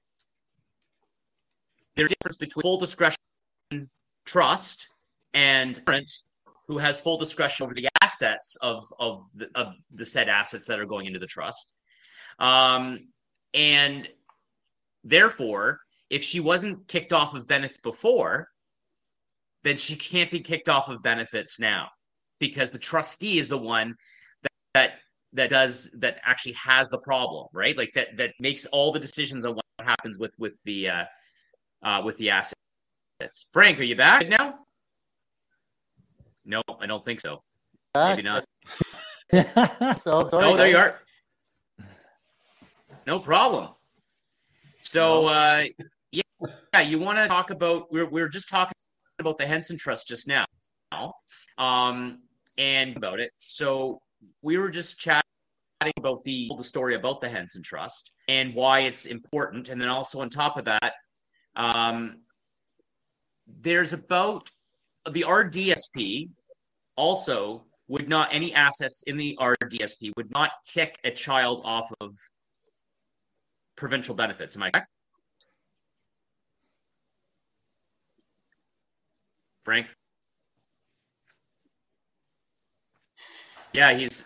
[SPEAKER 2] there's a difference between full discretion trust and parent who has full discretion over the assets of, of, the, of the said assets that are going into the trust. Um, and therefore, if she wasn't kicked off of benefits before, then she can't be kicked off of benefits now, because the trustee is the one that that, that does that actually has the problem, right? Like that that makes all the decisions on what happens with with the uh, uh, with the assets. Frank, are you back now? No, I don't think so.
[SPEAKER 6] Back?
[SPEAKER 2] Maybe not.
[SPEAKER 6] so sorry,
[SPEAKER 2] Oh, there you
[SPEAKER 6] guys.
[SPEAKER 2] are. No problem. So, uh, yeah, yeah, you want to talk about, we we're, we we're just talking about the Henson Trust just now, um, and about it. So we were just chatting about the, the story about the Henson Trust and why it's important. And then also on top of that, um, there's about the R D S P also would not, any assets in the R D S P would not kick a child off of provincial benefits. Am I correct? Frank? Yeah, he's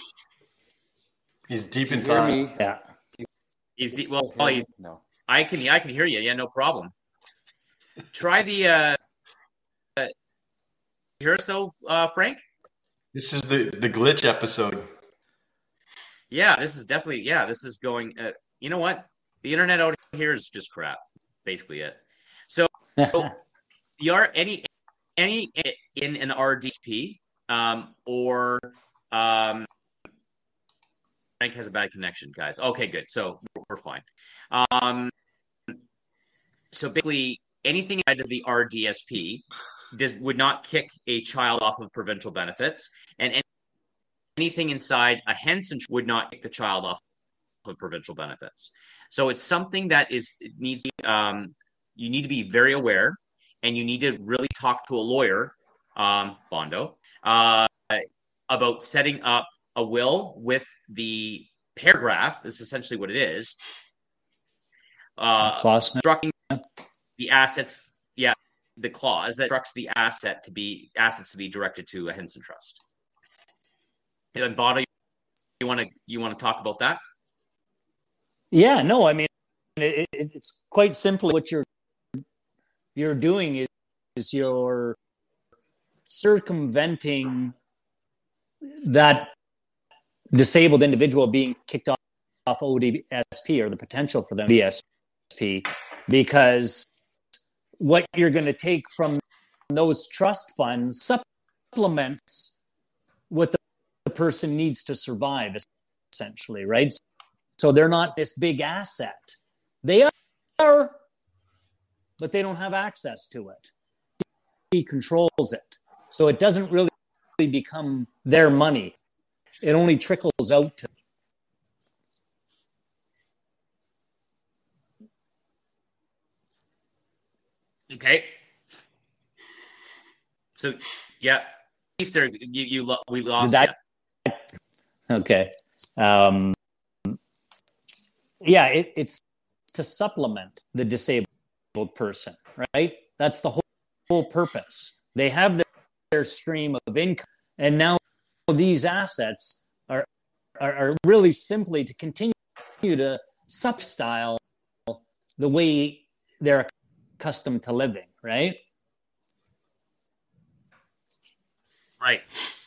[SPEAKER 3] He's deep
[SPEAKER 6] Can
[SPEAKER 3] in
[SPEAKER 6] you hear
[SPEAKER 3] thought.
[SPEAKER 6] me?
[SPEAKER 4] Yeah.
[SPEAKER 2] he's the, well,
[SPEAKER 6] Hear me?
[SPEAKER 2] he,
[SPEAKER 6] No.
[SPEAKER 2] I can I can hear you. Yeah, no problem. Try the uh, uh hear us though, uh, Frank?
[SPEAKER 3] This is the the glitch episode.
[SPEAKER 2] Yeah, this is definitely, yeah, this is going, uh, you know what? The internet out here is just crap, basically it. So, so the R, any, any in an R D S P um, or um, Frank has a bad connection, guys. Okay, good. So we're fine. Um, so basically, anything out of the R D S P does would not kick a child off of provincial benefits, and any, anything inside a Henson would not kick the child off of provincial benefits. So it's something that is it needs um, you need to be very aware, and you need to really talk to a lawyer, um, Bondo, uh, about setting up a will with the paragraph. This is essentially what it is. Uh, instructing the assets, yeah, the clause that instructs the asset to be assets to be directed to a Henson Trust. And Bondo, you want to you want to talk about that?
[SPEAKER 4] Yeah, no, I mean, it, it, it's quite simply what you're you're doing is, is you're circumventing that disabled individual being kicked off, off O D S P or the potential for them O D S P, because what you're going to take from those trust funds supplements what the, the person needs to survive, essentially, right? So they're not this big asset. They are, but they don't have access to it. He controls it. So it doesn't really become their money. It only trickles out to.
[SPEAKER 2] Okay. So, yeah, Easter, you, you lo- we lost
[SPEAKER 4] that.
[SPEAKER 2] You.
[SPEAKER 4] Okay. Um, yeah, it, it's to supplement the disabled person, right? That's the whole, whole purpose. They have their, their stream of income, and now these assets are, are are really simply to continue to substyle the way they're accustomed to living, right?
[SPEAKER 2] Right.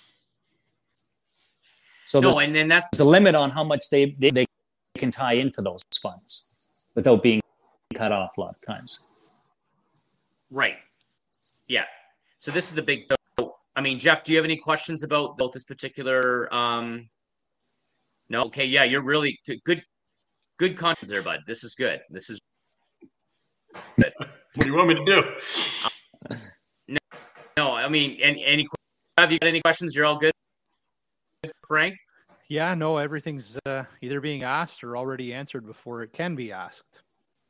[SPEAKER 4] So
[SPEAKER 2] no, and then that's
[SPEAKER 4] there's a limit on how much they, they, they can tie into those funds without being cut off a lot of times.
[SPEAKER 2] Right. Yeah. So this is the big. So, I mean, Jeff, do you have any questions about, about this particular? Um... No. Okay. Yeah, you're really good. Good content there, bud. This is good. This is good.
[SPEAKER 3] What do you want me to do?
[SPEAKER 2] Uh, no, no. I mean, any any. Have you got any questions? You're all good, Frank?
[SPEAKER 5] Yeah, no, everything's uh, either being asked or already answered before it can be asked.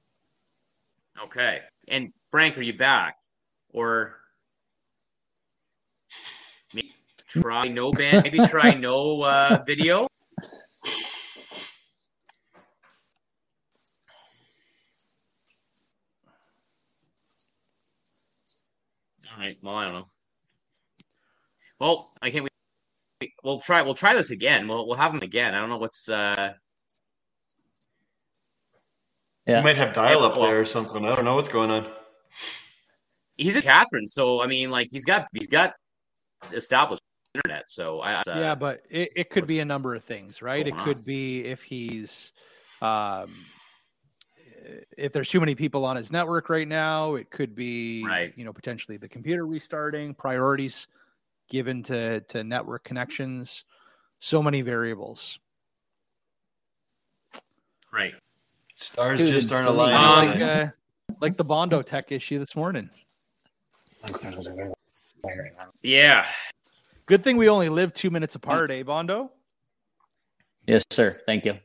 [SPEAKER 2] Okay. And Frank, are you back? Or maybe try no band, maybe try no uh, video? All right. Well, I don't know. Well, I can't. We, we'll try. We'll try this again. We'll we'll have him again. I don't know what's. Uh...
[SPEAKER 3] Yeah. You might have dial up there or something. I don't know what's going on.
[SPEAKER 2] He's in Catherine, so I mean, like he's got he's got established internet. So I. Uh,
[SPEAKER 5] yeah, but it, it could be a number of things, right? It could
[SPEAKER 2] on?
[SPEAKER 5] be if he's. Um, if there's too many people on his network right now, it could be,
[SPEAKER 2] right.
[SPEAKER 5] you know, potentially the computer restarting, priorities given to, to network connections, so many variables.
[SPEAKER 2] Right.
[SPEAKER 3] Stars Dude, just aren't aligned.
[SPEAKER 5] Um, like, uh, like the Bondo tech issue this morning.
[SPEAKER 2] Yeah.
[SPEAKER 5] Good thing we only live two minutes apart, eh, Bondo?
[SPEAKER 4] Yes, sir. Thank you.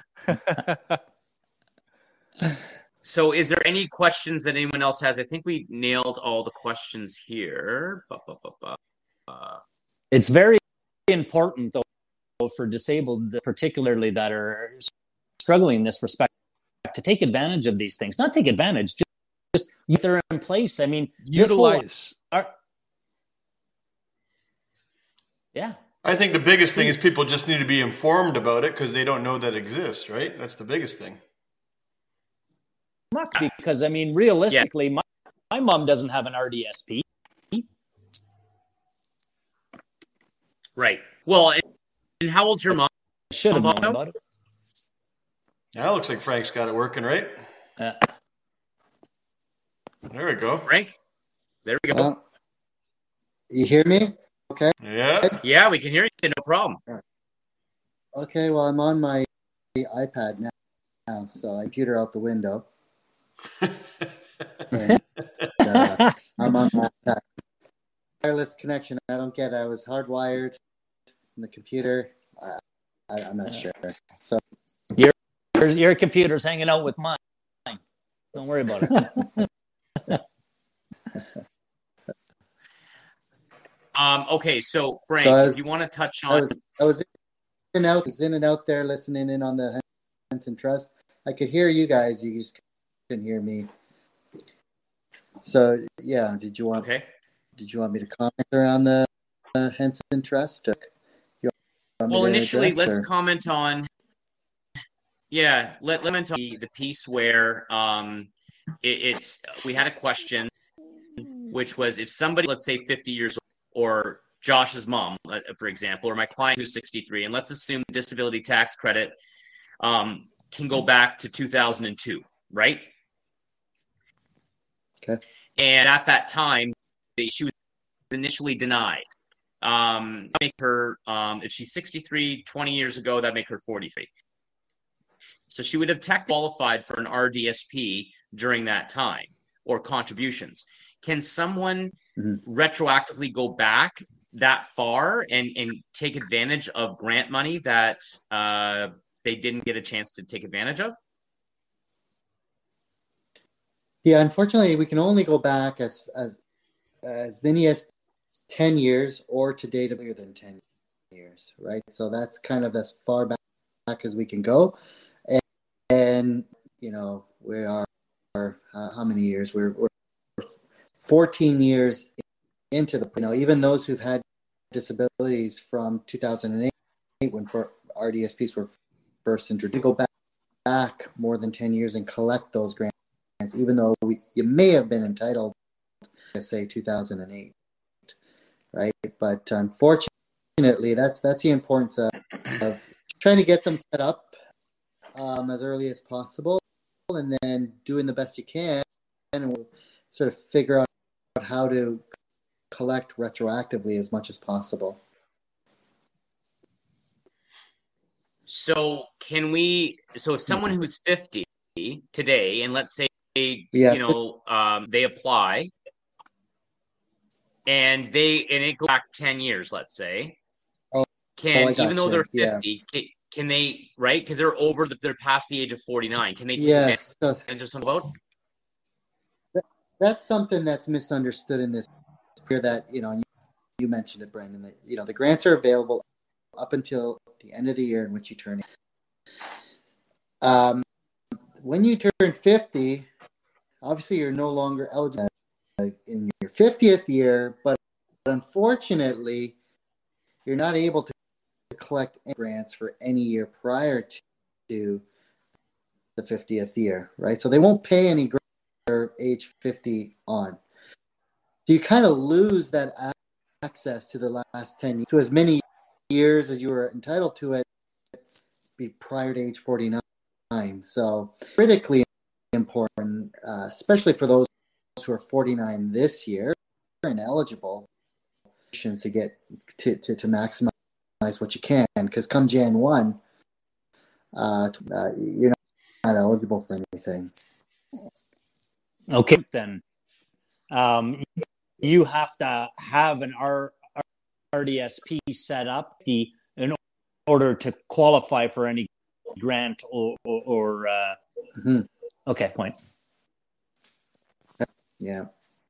[SPEAKER 2] So is there any questions that anyone else has? I think we nailed all the questions here. Ba, ba, ba, ba. Uh,
[SPEAKER 4] it's very important, though, for disabled, particularly that are struggling in this respect, to take advantage of these things. Not take advantage, just, just get they're in place. I mean,
[SPEAKER 5] utilize.
[SPEAKER 4] Whole, are, yeah.
[SPEAKER 3] I think the biggest thing is people just need to be informed about it because they don't know that exists, right? That's the biggest thing.
[SPEAKER 4] Because, I mean, realistically, yeah. my, my mom doesn't have an R D S P.
[SPEAKER 2] Right. Well, and how old's your mom?
[SPEAKER 4] should have known about it.
[SPEAKER 3] Yeah, looks like Frank's got it working, right?
[SPEAKER 4] Uh,
[SPEAKER 3] there we go.
[SPEAKER 2] Frank, there we go.
[SPEAKER 6] Uh, you hear me? Okay.
[SPEAKER 3] Yeah.
[SPEAKER 2] Yeah, we can hear you. No problem.
[SPEAKER 6] Okay. Well, I'm on my iPad now, now so I computer out the window. and, uh, I'm on my iPad. Wireless connection. I don't get it. I was hardwired in the computer. Uh, I, I'm not sure. So
[SPEAKER 4] your, your computer's hanging out with mine. Don't worry about it.
[SPEAKER 2] um, okay, so Frank,
[SPEAKER 6] so was,
[SPEAKER 2] if you want to touch on,
[SPEAKER 6] I was, I was in and out, was in and out there, listening in on the Henson Trust. I could hear you guys. You just couldn't hear me. So yeah, did you want?
[SPEAKER 2] Okay.
[SPEAKER 6] Did you want me to comment around the uh, Henson Trust?
[SPEAKER 2] Well, initially, let's or? comment on. Yeah, let let me talk the, the piece where um, it, it's we had a question, which was if somebody, let's say, fifty years old, or Josh's mom, for example, or my client who's sixty-three, and let's assume the disability tax credit um, can go back to two thousand two, right?
[SPEAKER 6] Okay.
[SPEAKER 2] And at that time, she was initially denied. Um, make her, um, if she's sixty-three, twenty years ago, that make her forty-three. So she would have tech qualified for an R D S P during that time, or contributions. Can someone mm-hmm. retroactively go back that far and, and take advantage of grant money that uh, they didn't get a chance to take advantage of?
[SPEAKER 6] Yeah, unfortunately, we can only go back as as as many as ten years, or to data bigger than ten years, right? So that's kind of as far back, back as we can go. And, and you know, we are, are uh, how many years? We're, we're fourteen years into the, you know, even those who've had disabilities from two thousand eight when R D S Ps were first introduced, go back, back more than ten years and collect those grants, even though we, you may have been entitled to, say, two thousand eight. Right, but unfortunately, that's that's the importance of, of trying to get them set up um, as early as possible, and then doing the best you can, and we'll sort of figure out how to collect retroactively as much as possible.
[SPEAKER 2] So, can we? So, if someone who's fifty today, and let's say
[SPEAKER 6] yeah.
[SPEAKER 2] you know um, they apply. And they and it goes back ten years, let's say.
[SPEAKER 6] Oh,
[SPEAKER 2] can
[SPEAKER 6] oh,
[SPEAKER 2] even though
[SPEAKER 6] you.
[SPEAKER 2] they're fifty,
[SPEAKER 6] yeah.
[SPEAKER 2] can, can they right? Because they're over, the, they're past the age of forty-nine. Can they take
[SPEAKER 6] yes.
[SPEAKER 2] advantage of something about?
[SPEAKER 6] That's something that's misunderstood in this here. That you know, you, you mentioned it, Brandon. That you know, the grants are available up until the end of the year in which you turn. Um, when you turn fifty, obviously you're no longer eligible in your fiftieth year, but unfortunately, you're not able to collect grants for any year prior to the fiftieth year, right? So they won't pay any grants for age fifty on. So you kind of lose that access to the last ten years, to as many years as you were entitled to it be prior to age forty-nine. So critically important, uh, especially for those who are forty-nine this year and eligible to get to, to, to maximize what you can, because come January first, uh, uh, you're not, not eligible for anything.
[SPEAKER 4] Okay, then um, you have to have an R, RDSP set up the in order to qualify for any grant or, or, or uh,
[SPEAKER 6] mm-hmm.
[SPEAKER 4] Okay, point.
[SPEAKER 6] Yeah.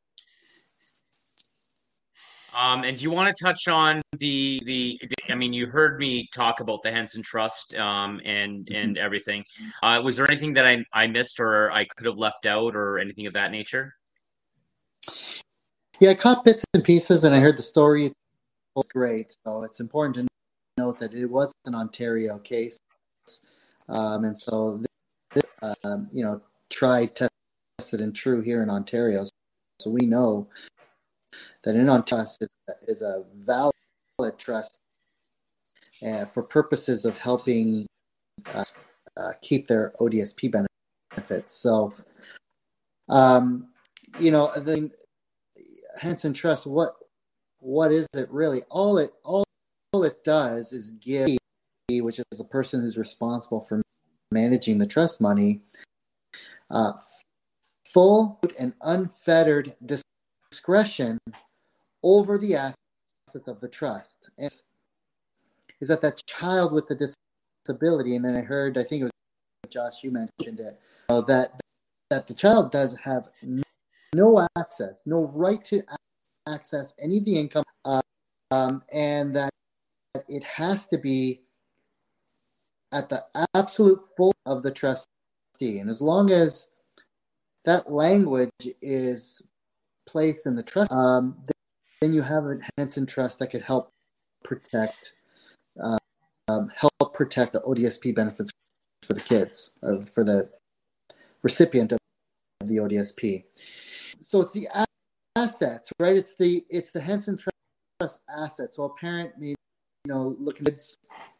[SPEAKER 2] Um, and do you want to touch on the the? I mean, you heard me talk about the Henson Trust um, and
[SPEAKER 6] mm-hmm.
[SPEAKER 2] and everything. Uh, was there anything that I I missed or I could have left out or anything of that nature?
[SPEAKER 6] Yeah, I caught bits and pieces, and I heard the story. It was great. So it's important to note that it was an Ontario case, um, and so this, um, you know, tried, tested, and true here in Ontario. So we know that in Ontario is, is a valid trust
[SPEAKER 7] uh, for purposes of helping uh, uh, keep their O D S P benefits. So, um, you know, the Henson Trust, what what is it really? All it all, all it does is give, which is the person who's responsible for managing the trust money, uh, full and unfettered discretion over the assets of the trust. And is that that child with the disability, and then I heard, I think it was Josh, you mentioned it, you know, that that the child does have no access, no right to access any of the income, uh, um, and that it has to be at the absolute full of the trustee. And as long as that language is placed in the trust, um, then you have a Henson Trust that could help protect, uh, um, help protect the O D S P benefits for the kids, uh, for the recipient of the O D S P. So it's the assets, right? It's the it's the Henson Trust assets. So a parent may, you know, look at kids.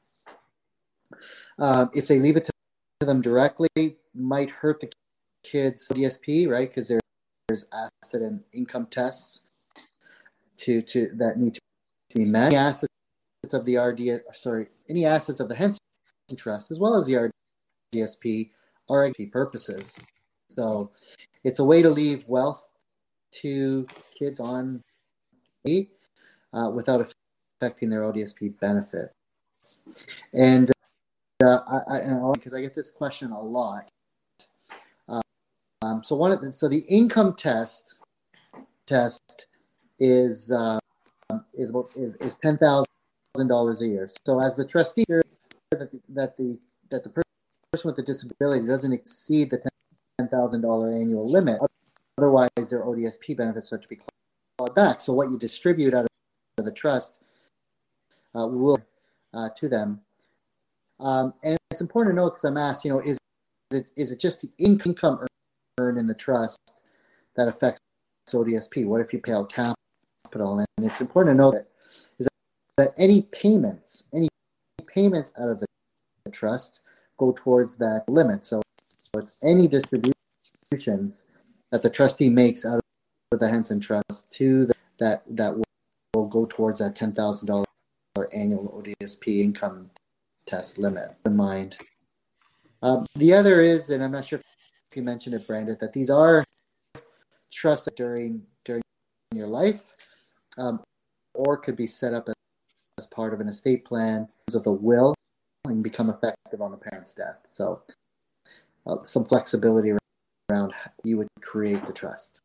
[SPEAKER 7] Uh, if they leave it to them directly, might hurt the kids' O D S P, right? Because there's, there's asset and income tests to to that need to be met. Any assets of the R D S, sorry, any assets of the Henson Trust, as well as the R D S P, are R D S P purposes. So it's a way to leave wealth to kids on uh, without affecting their O D S P benefits. And uh, I, I because I get this question a lot. Uh, um, so one of the, so the income test test is uh, is about is, is ten thousand dollars a year. So as the trustee, that the, that the that the person with the disability doesn't exceed the ten thousand dollars annual limit. Otherwise, their O D S P benefits start to be clawed back. So what you distribute out of the trust uh, will uh, to them. Um, and it's important to note, because I'm asked, you know, is it is it just the income earned in the trust that affects O D S P? What if you pay out capital? And it's important to note that is that any payments, any payments out of the trust go towards that limit. So it's any distributions that the trustee makes out of the Henson Trust to the, that that will, will go towards that ten thousand dollars annual O D S P income test limit in mind. Um, the other is, and I'm not sure if you mentioned it, Brandon, that these are trusts during during your life, um, or could be set up as, as part of an estate plan of the will and become effective on the parent's death. So uh, some flexibility around how you would create the trust.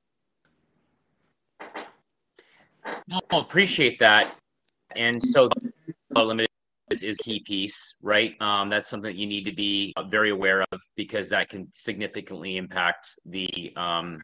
[SPEAKER 2] No, appreciate that. And so the limited is, is key piece, right? Um, that's something that you need to be very aware of, because that can significantly impact the um,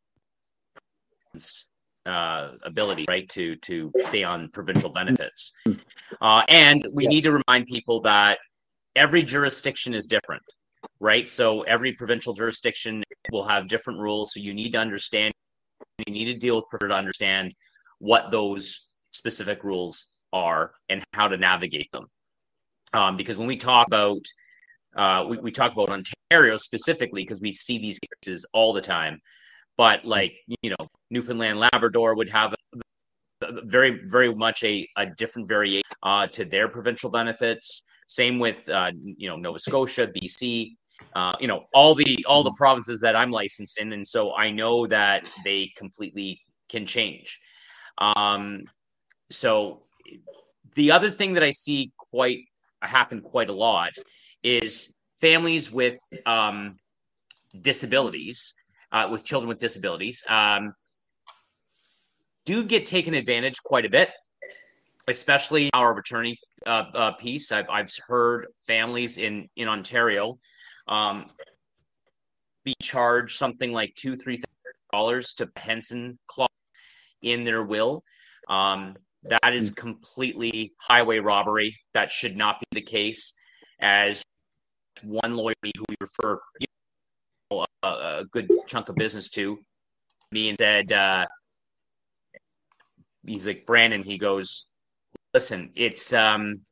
[SPEAKER 2] uh, ability, right, to to stay on provincial benefits. Uh, and we yeah. need to remind people that every jurisdiction is different, right? So every provincial jurisdiction will have different rules. So you need to understand, you need to deal with prefer to understand what those specific rules are and how to navigate them. Um, because when we talk about, uh, we, we talk about Ontario specifically because we see these cases all the time. But like, you know, Newfoundland, Labrador would have a, a very, very much a, a different variation uh, to their provincial benefits. Same with, uh, you know, Nova Scotia, B C, uh, you know, all the all the provinces that I'm licensed in. And so I know that they completely can change. Um, so the other thing that I see quite happen quite a lot is families with um, disabilities, uh, with children with disabilities, um, do get taken advantage quite a bit, especially our of attorney uh, uh, piece. I've I've heard families in in Ontario um, be charged something like two three dollars to Henson clause in their will. Um, that is completely highway robbery. That should not be the case. As one lawyer who we refer you know, a, a good chunk of business to me and said, uh, he's like, Brandon, he goes, listen, it's um,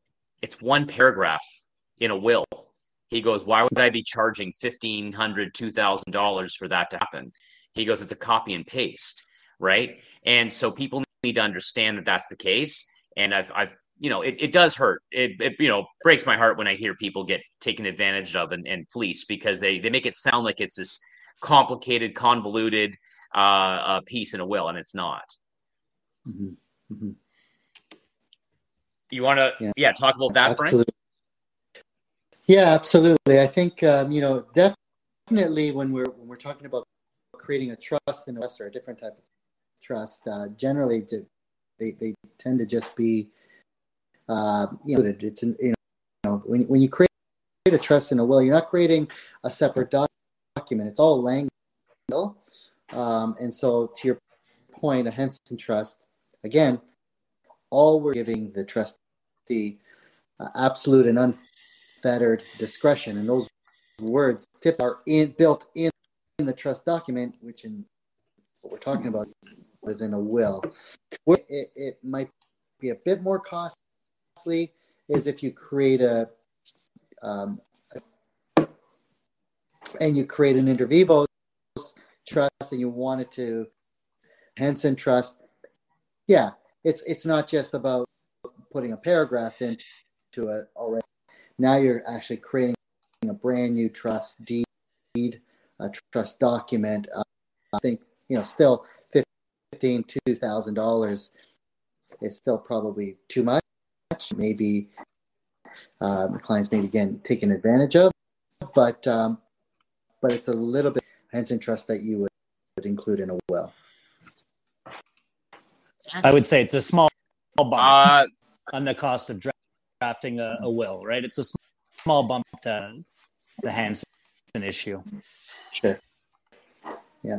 [SPEAKER 2] It's one paragraph in a will. He goes, why would I be charging fifteen hundred dollars, two thousand dollars for that to happen? He goes, it's a copy and paste, right? And so people need to understand that that's the case. And I've, I've, you know, it, it does hurt. It, it, you know, breaks my heart when I hear people get taken advantage of and, and fleeced, because they, they make it sound like it's this complicated, convoluted uh, uh, piece in a will, and it's not.
[SPEAKER 7] Mm-hmm. Mm-hmm.
[SPEAKER 2] You want to, yeah. yeah, talk about that,
[SPEAKER 7] Absolutely.
[SPEAKER 2] Frank?
[SPEAKER 7] Yeah, absolutely. I think um, you know, definitely when we're when we're talking about creating a trust in a trust or a different type of trust, uh, generally they they tend to just be, uh, you know, it's an, you know, when when you create a trust in a will, you're not creating a separate doc- document. It's all language, um, and so to your point, a Henson trust, again, all we're giving the trustee uh, absolute and unfettered discretion, and those words tip are in, built in, in the trust document, which in what we're talking about is in a will. It, it might be a bit more costly is if you create a um, and you create an inter vivos trust and you want it to Henson trust. Yeah, it's it's not just about putting a paragraph into it already. Now you're actually creating a brand new trust deed, a trust document. Uh, I think, you know, still fifteen, two thousand dollars is still probably too much. Maybe uh, the clients maybe getting taken advantage of, but um, but it's a little bit Henson trust that you would, would include in a will.
[SPEAKER 4] I would say it's a small bump
[SPEAKER 2] Uh,
[SPEAKER 4] on the cost of dra- drafting a, a will, right? It's a small bump to the Hansen issue.
[SPEAKER 7] Sure. Yeah.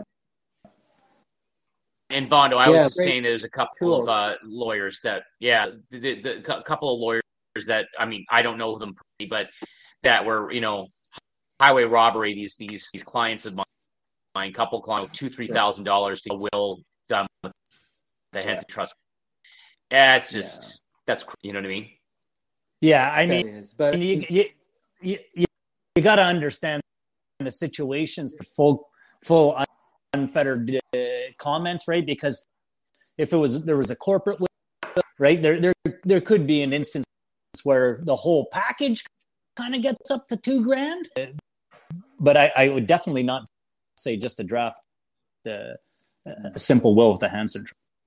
[SPEAKER 2] And Bondo, I
[SPEAKER 7] yeah,
[SPEAKER 2] was just
[SPEAKER 7] great.
[SPEAKER 2] saying there's a couple
[SPEAKER 7] Cool.
[SPEAKER 2] of uh, lawyers that, yeah, the, the, the couple of lawyers that, I mean, I don't know them, but that were, you know, highway robbery. These these these clients of mine, couple clients, two three thousand dollars to a will done with the Henson
[SPEAKER 7] Yeah.
[SPEAKER 2] trust. Yeah, it's just
[SPEAKER 7] Yeah.
[SPEAKER 2] that's, you know what I mean.
[SPEAKER 4] Yeah, I
[SPEAKER 7] That
[SPEAKER 4] mean,
[SPEAKER 7] is, but
[SPEAKER 4] you you you, you, you got to understand the situations for full full unfettered uh, comments, right? Because if it was there was a corporate will, right, there there there could be an instance where the whole package kind of gets up to two grand. But I, I would definitely not say just a draft uh, a simple will with a Hansen.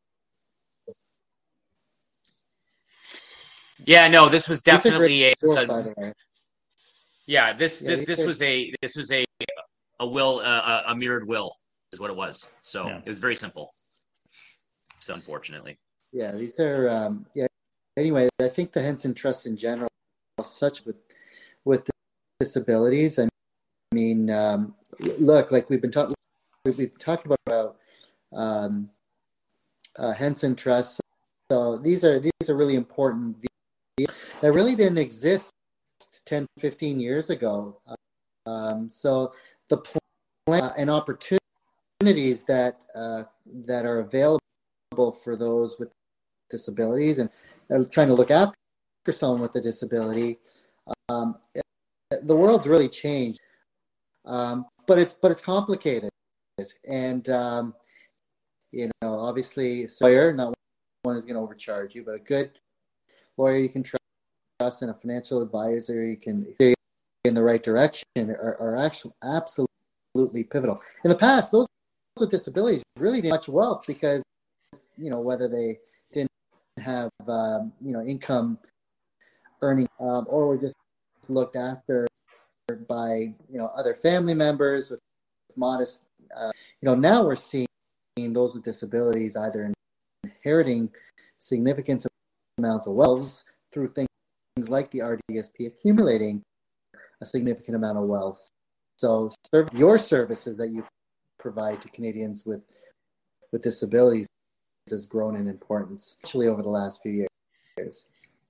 [SPEAKER 2] Yeah, no, this was
[SPEAKER 7] these are
[SPEAKER 2] definitely a,
[SPEAKER 7] great tools,
[SPEAKER 2] a
[SPEAKER 7] by the way.
[SPEAKER 2] yeah. This
[SPEAKER 7] Yeah,
[SPEAKER 2] this, this
[SPEAKER 7] are,
[SPEAKER 2] was a this was a a will uh, a mirrored will is what it was. So
[SPEAKER 4] Yeah.
[SPEAKER 2] it was very simple. So unfortunately,
[SPEAKER 7] yeah, these are um, yeah. Anyway, I think the Henson Trust in general, such with with disabilities. I mean, um, look, like we've been talking, we've talked about um, uh, Henson Trust. So these are these are really important that really didn't exist ten, fifteen years ago. Um, so the plan uh, and opportunities that uh, that are available for those with disabilities and uh, trying to look after someone with a disability, um, the world's really changed. Um, but it's but it's complicated, and um, you know, obviously, a lawyer, not one is going to overcharge you, but a good lawyer you can trust and a financial advisor you can steer in the right direction are, are actually absolutely pivotal. In the past, those with disabilities really didn't have much wealth because, you know, whether they didn't have um, you know income earning um, or were just looked after by you know other family members with modest. Uh, you know, now we're seeing those with disabilities either inheriting significant amounts of wealth through things like the R D S P, accumulating a significant amount of wealth. So your services that you provide to Canadians with with disabilities has grown in importance, especially over the last few years.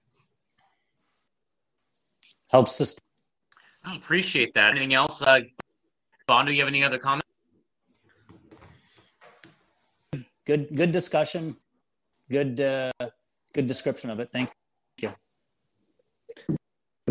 [SPEAKER 4] Helps us.
[SPEAKER 2] I appreciate that. Anything else, uh, Bondo? You have any other comments?
[SPEAKER 4] Good, good discussion. Good, uh, good description of it. Thank you.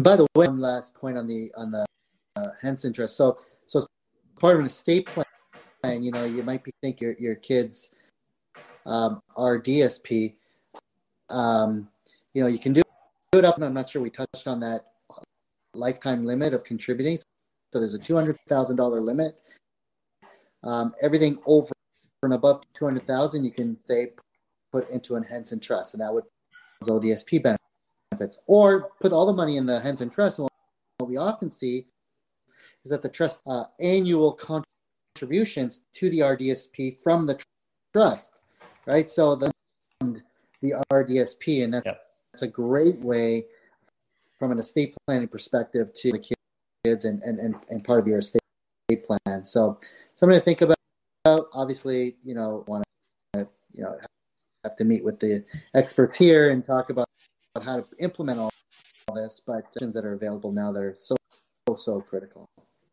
[SPEAKER 7] by the way, one last point on the on the uh, Henson Trust. So, so as part of an estate plan, you know, you might be think your your kids um, are D S P. Um, you know, you can do it up, and I'm not sure we touched on that lifetime limit of contributing. So there's a two hundred thousand dollar limit. Um, everything over and above two hundred thousand, you can say put into an Henson Trust, and that would O D S P benefits, or put all the money in the Henson Trust. And what we often see is that the trust uh, annual contributions to the R D S P from the trust, right? So the the R D S P, and that's, yep. that's a great way from an estate planning perspective to the kids and and, and, and part of your estate plan. So something to think about. Obviously, you know, want to you know have to meet with the experts here and talk about how to implement all this, but options that are available now that are so so, so critical.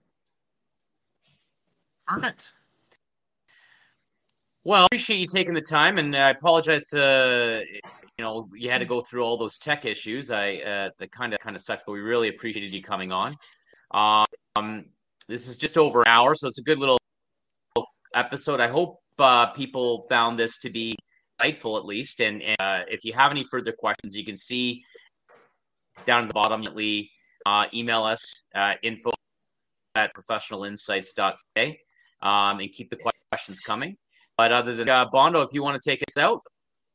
[SPEAKER 2] Perfect. Well, I appreciate you taking the time, and I apologize to you know you had to go through all those tech issues. I uh, that kind of kind of sucks, but we really appreciated you coming on. Um, this is just over an hour, so it's a good little episode. I hope uh, people found this to be insightful, at least. And, and uh, if you have any further questions, you can see down at the bottom. Uh, email us uh, info at professional insights dot c a um, and keep the questions coming. But other than uh, Bondo, if you want to take us out,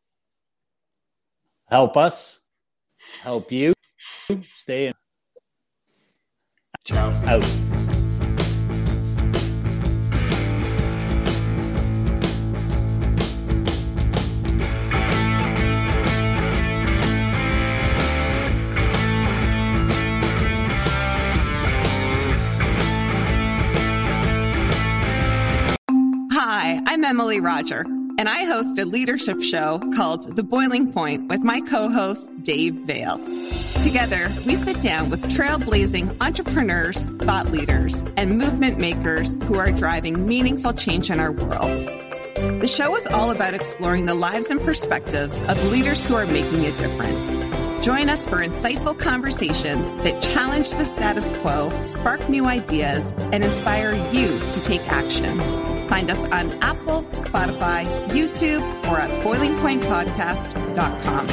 [SPEAKER 4] help us, help you, stay in.
[SPEAKER 3] Ciao.
[SPEAKER 4] Out.
[SPEAKER 8] Hi, I'm Emily Roger, and I host a leadership show called The Boiling Point with my co-host, Dave Vale. Together, we sit down with trailblazing entrepreneurs, thought leaders, and movement makers who are driving meaningful change in our world. The show is all about exploring the lives and perspectives of leaders who are making a difference. Join us for insightful conversations that challenge the status quo, spark new ideas, and inspire you to take action. Find us on Apple, Spotify, YouTube, or at boiling point podcast dot com.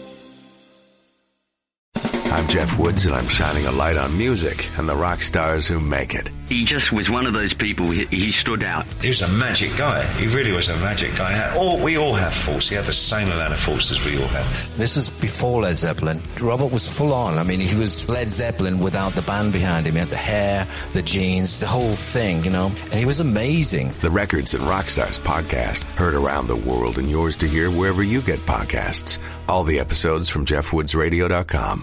[SPEAKER 9] I'm Jeff Woods, and I'm shining a light on music and the rock stars who make it.
[SPEAKER 10] He just was one of those people. He, he stood out.
[SPEAKER 11] He was a magic guy. He really was a magic guy. He had, all, we all have faults. He had the same amount of faults as we all have.
[SPEAKER 12] This was before Led Zeppelin. Robert was full on. I mean, he was Led Zeppelin without the band behind him. He had the hair, the jeans, the whole thing, you know. And he was amazing.
[SPEAKER 9] The Records and Rockstars podcast, heard around the world and yours to hear wherever you get podcasts. All the episodes from jeff woods radio dot com.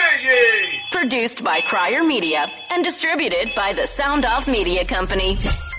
[SPEAKER 13] Produced by Crier Media and distributed by the Sound Off Media Company.